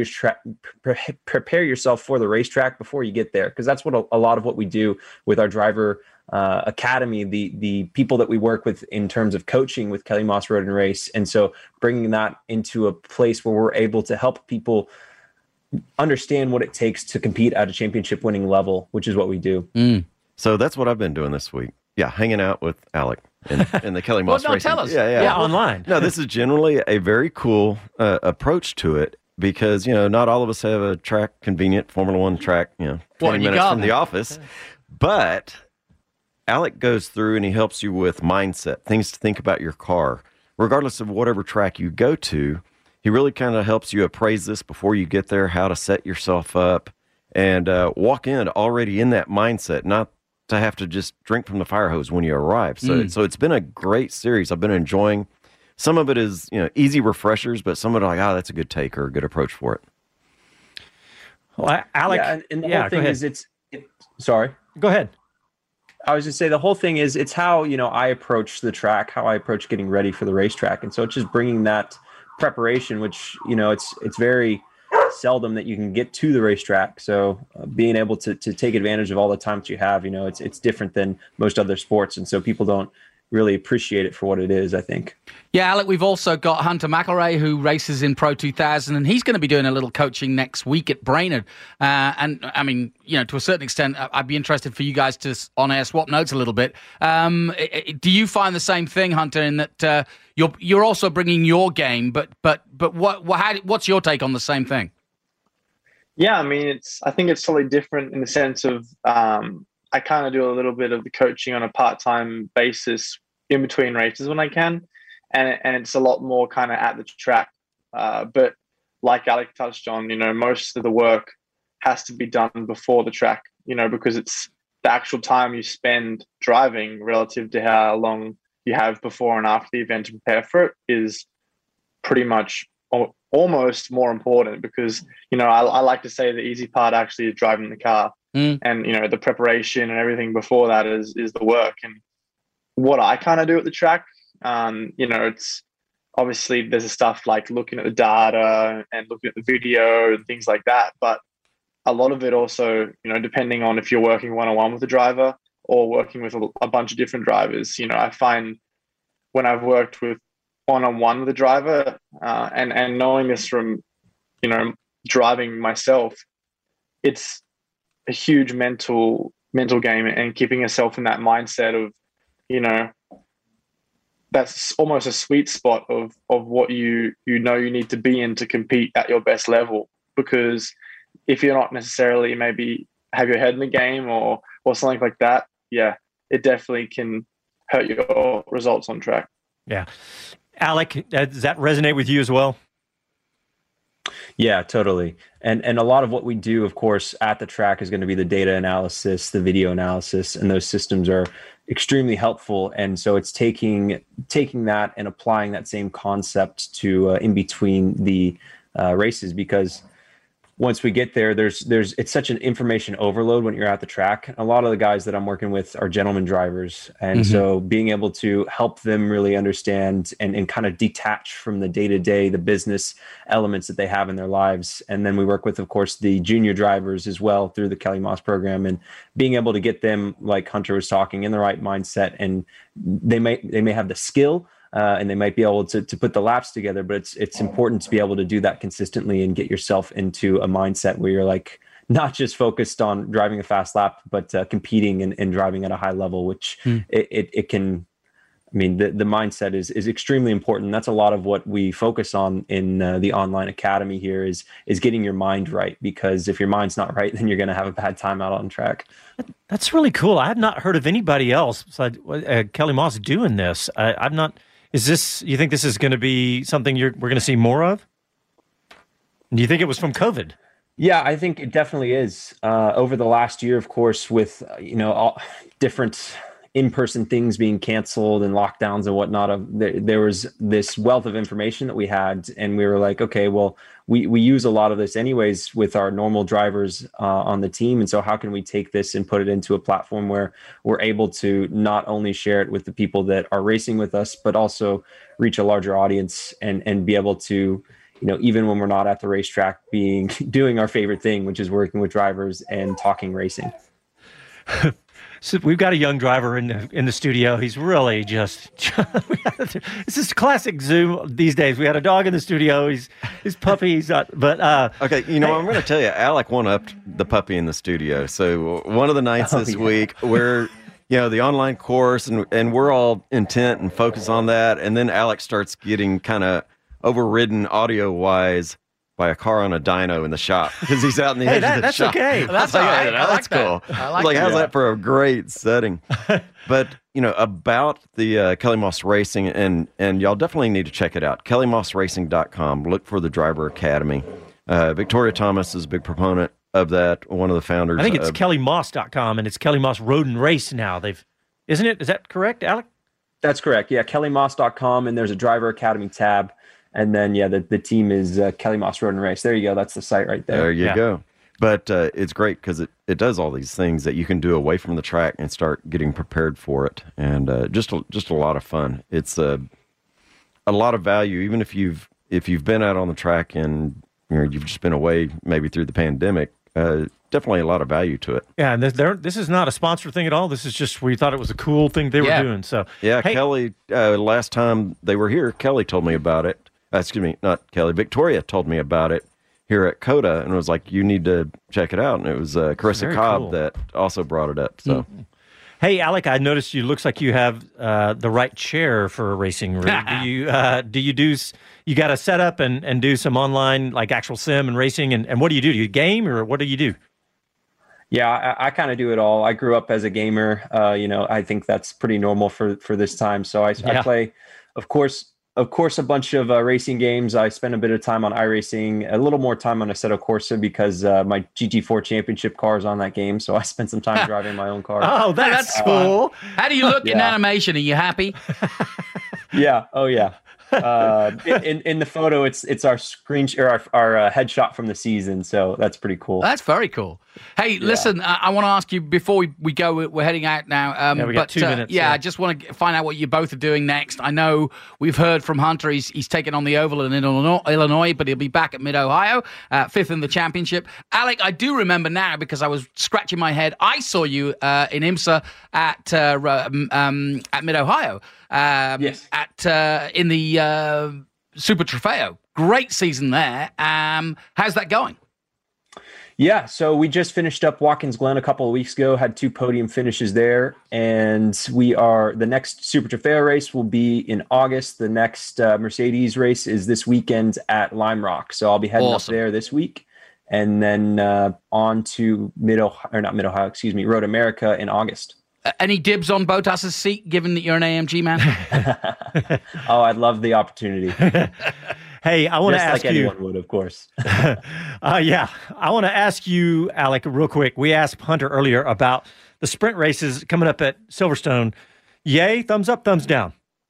prepare yourself for the racetrack before you get there, because that's what a lot of what we do with our driver academy, the people that we work with in terms of coaching with Kelly Moss Road and Race. And so bringing that into a place where we're able to help people understand what it takes to compete at a championship winning level, which is what we do. So that's what I've been doing this week. Yeah, hanging out with Alec in the Kelly Moss Well, no, Racing. tell us. Yeah, online. No, this is generally a very cool approach to it, because, not all of us have a track, convenient Formula One track, 20 minutes from the office. But Alec goes through and he helps you with mindset, things to think about your car. Regardless of whatever track you go to, he really kind of helps you appraise this before you get there, how to set yourself up and walk in already in that mindset, not to have to just drink from the fire hose when you arrive. So it's been a great series. I've been enjoying. Some of it is, easy refreshers, but some of it, like, that's a good take or a good approach for it. Well, Alec, and the whole thing is sorry. Go ahead. I was just say the whole thing is it's how, I approach the track, how I approach getting ready for the racetrack. And so it's just bringing that preparation, which, it's very seldom that you can get to the racetrack. So being able to take advantage of all the time that you have, it's different than most other sports. And so people don't really appreciate it for what it is, I think. Yeah, Alec, we've also got Hunter McElrea, who races in Pro 2000, and he's going to be doing a little coaching next week at Brainerd. And I mean, to a certain extent, I'd be interested for you guys to on-air swap notes a little bit. Do you find the same thing, Hunter, in that you're also bringing your game, but what's your take on the same thing? Yeah, I mean, I think it's totally different in the sense of I kind of do a little bit of the coaching on a part-time basis in between races when I can, and it's a lot more kind of at the track. But like Alec touched on, most of the work has to be done before the track, because it's the actual time you spend driving relative to how long you have before and after the event to prepare for it is pretty much almost more important, because I like to say the easy part actually is driving the car, and the preparation and everything before that is the work. And what I kind of do at the track, it's obviously there's stuff like looking at the data and looking at the video and things like that, but a lot of it also, depending on if you're working one-on-one with the driver or working with a bunch of different drivers, I find when I've worked with one-on-one with the driver, and knowing this from, driving myself, it's a huge mental game, and keeping yourself in that mindset of, that's almost a sweet spot of what you need to be in to compete at your best level. Because if you're not necessarily maybe have your head in the game or something like that, yeah, it definitely can hurt your results on track. Yeah. Alec, does that resonate with you as well? Yeah, totally. And a lot of what we do, of course, at the track is going to be the data analysis, the video analysis, and those systems are extremely helpful. And so it's taking that and applying that same concept to in between the races, because once we get there, it's such an information overload when you're at the track. A lot of the guys that I'm working with are gentleman drivers. And so being able to help them really understand and kind of detach from the day-to-day, the business elements that they have in their lives. And then we work with, of course, the junior drivers as well through the Kelly Moss program, and being able to get them, like Hunter was talking, in the right mindset. And they may have the skill, and they might be able to put the laps together, but it's important to be able to do that consistently and get yourself into a mindset where you're like not just focused on driving a fast lap, but competing and driving at a high level, which it can I mean, the mindset is extremely important. That's a lot of what we focus on in the online academy here is getting your mind right, because if your mind's not right, then you're going to have a bad time out on track. That's really cool. I have not heard of anybody else besides Kelly Moss doing this. I've not. Is this? You think this is going to be something we're going to see more of? Do you think it was from COVID? Yeah, I think it definitely is. Over the last year, of course, with all different in-person things being canceled and lockdowns and whatnot, there was this wealth of information that we had, and we were like, okay, well, we use a lot of this anyways with our normal drivers on the team, and so how can we take this and put it into a platform where we're able to not only share it with the people that are racing with us, but also reach a larger audience and be able to, even when we're not at the racetrack, doing our favorite thing, which is working with drivers and talking racing. So we've got a young driver in the studio. He's really just it's just classic Zoom these days. We had a dog in the studio. His puppy. He's not. But okay, I'm going to tell you, Alec one-upped the puppy in the studio. So one of the nights this week, where the online course, and we're all intent and focused on that, and then Alec starts getting kind of overridden audio-wise by a car on a dyno in the shop because he's out in the edge of the shop. Okay. That's all right. That's cool. I like how's that for a great setting? But, about the Kelly Moss Racing, and y'all definitely need to check it out. KellyMossRacing.com. Look for the Driver Academy. Victoria Thomas is a big proponent of that, one of the founders. I think it's KellyMoss.com, and it's Kelly Moss Road and Race now. Isn't it? Is that correct, Alec? That's correct. Yeah, KellyMoss.com, and there's a Driver Academy tab. And then, the team is Kelly Moss Road and Race. There you go. That's the site right there. There you go. But it's great because it does all these things that you can do away from the track and start getting prepared for it. And just a lot of fun. It's a lot of value, even if you've been out on the track and you've just been away maybe through the pandemic. Definitely a lot of value to it. Yeah, and this is not a sponsored thing at all. This is just we thought it was a cool thing they were doing. So Kelly, last time they were here, Kelly told me about it. Excuse me, not Kelly. Victoria told me about it here at COTA and was like, "You need to check it out." And it was Carissa Cobb that also brought it up. So, Hey, Alec, I noticed looks like you have the right chair for a racing rig. Do you got to set up and do some online like actual sim and racing? And what do you do? Do you game or what do you do? Yeah, I kind of do it all. I grew up as a gamer. I think that's pretty normal for this time. So I play, of course, a bunch of racing games. I spend a bit of time on iRacing, a little more time on Assetto Corsa because my GT4 championship car is on that game. So I spent some time driving my own car. Oh, that's cool. How do you look in animation? Are you happy? Yeah. Oh, yeah. In the photo, it's our screen or our headshot from the season, so that's pretty cool. That's very cool. Hey, listen, I want to ask you before we go. We're heading out now. We got 2 minutes. I just want to find out what you both are doing next. I know we've heard from Hunter. He's taken on the oval in Illinois, but he'll be back at Mid-Ohio, 5th in the championship. Alec, I do remember now because I was scratching my head. I saw you in IMSA at Mid-Ohio. Yes. In the Super Trofeo. Great season there. How's that going? Yeah, so we just finished up Watkins Glen a couple of weeks ago, had 2 podium finishes there, and the next Super Trofeo race will be in August. The next Mercedes race is this weekend at Lime Rock, so I'll be heading up there this week, and then on to Road America in August. Any dibs on Bottas's seat, given that you're an AMG man? Oh, I'd love the opportunity. Hey, I want to ask you. Just like anyone would, of course. I want to ask you, Alec, real quick. We asked Hunter earlier about the sprint races coming up at Silverstone. Yay, thumbs up, thumbs down?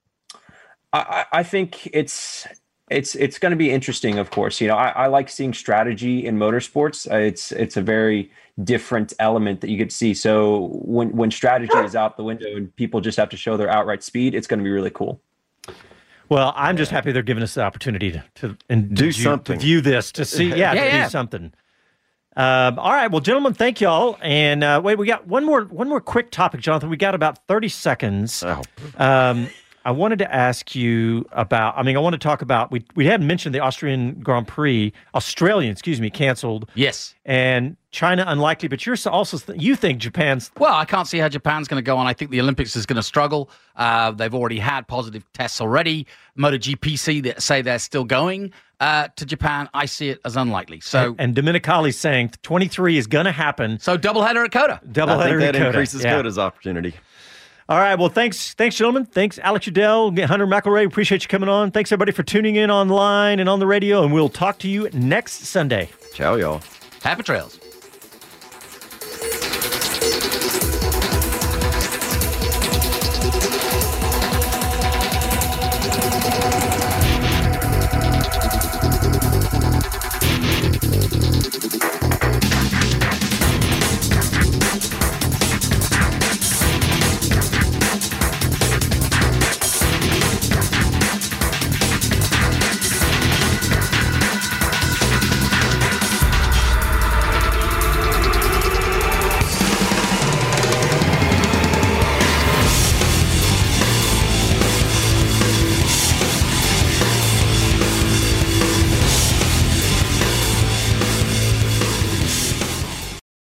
I think it's going to be interesting, of course. I like seeing strategy in motorsports. It's a very different element that you get to see. So when strategy is out the window and people just have to show their outright speed, it's going to be really cool. Well, I'm just happy they're giving us the opportunity to do something, to view this, to see, do something. All right, well, gentlemen, thank y'all. And wait, we got one more quick topic, Jonathan. We got about 30 seconds. I wanted to ask you about, I want to talk about, we hadn't mentioned the Australian, canceled. Yes. And China unlikely, but you're also, you think Japan's... Well, I can't see how Japan's going to go on. I think the Olympics is going to struggle. They've already had positive tests already. MotoGP say they're still going to Japan. I see it as unlikely. So And Domenicali's saying 23 is going to happen. So doubleheader at COTA. I think that increases COTA's opportunity. All right. Well, thanks, gentlemen. Thanks, Alex Udell, Hunter McElroy. Appreciate you coming on. Thanks, everybody, for tuning in online and on the radio. And we'll talk to you next Sunday. Ciao, y'all. Happy trails.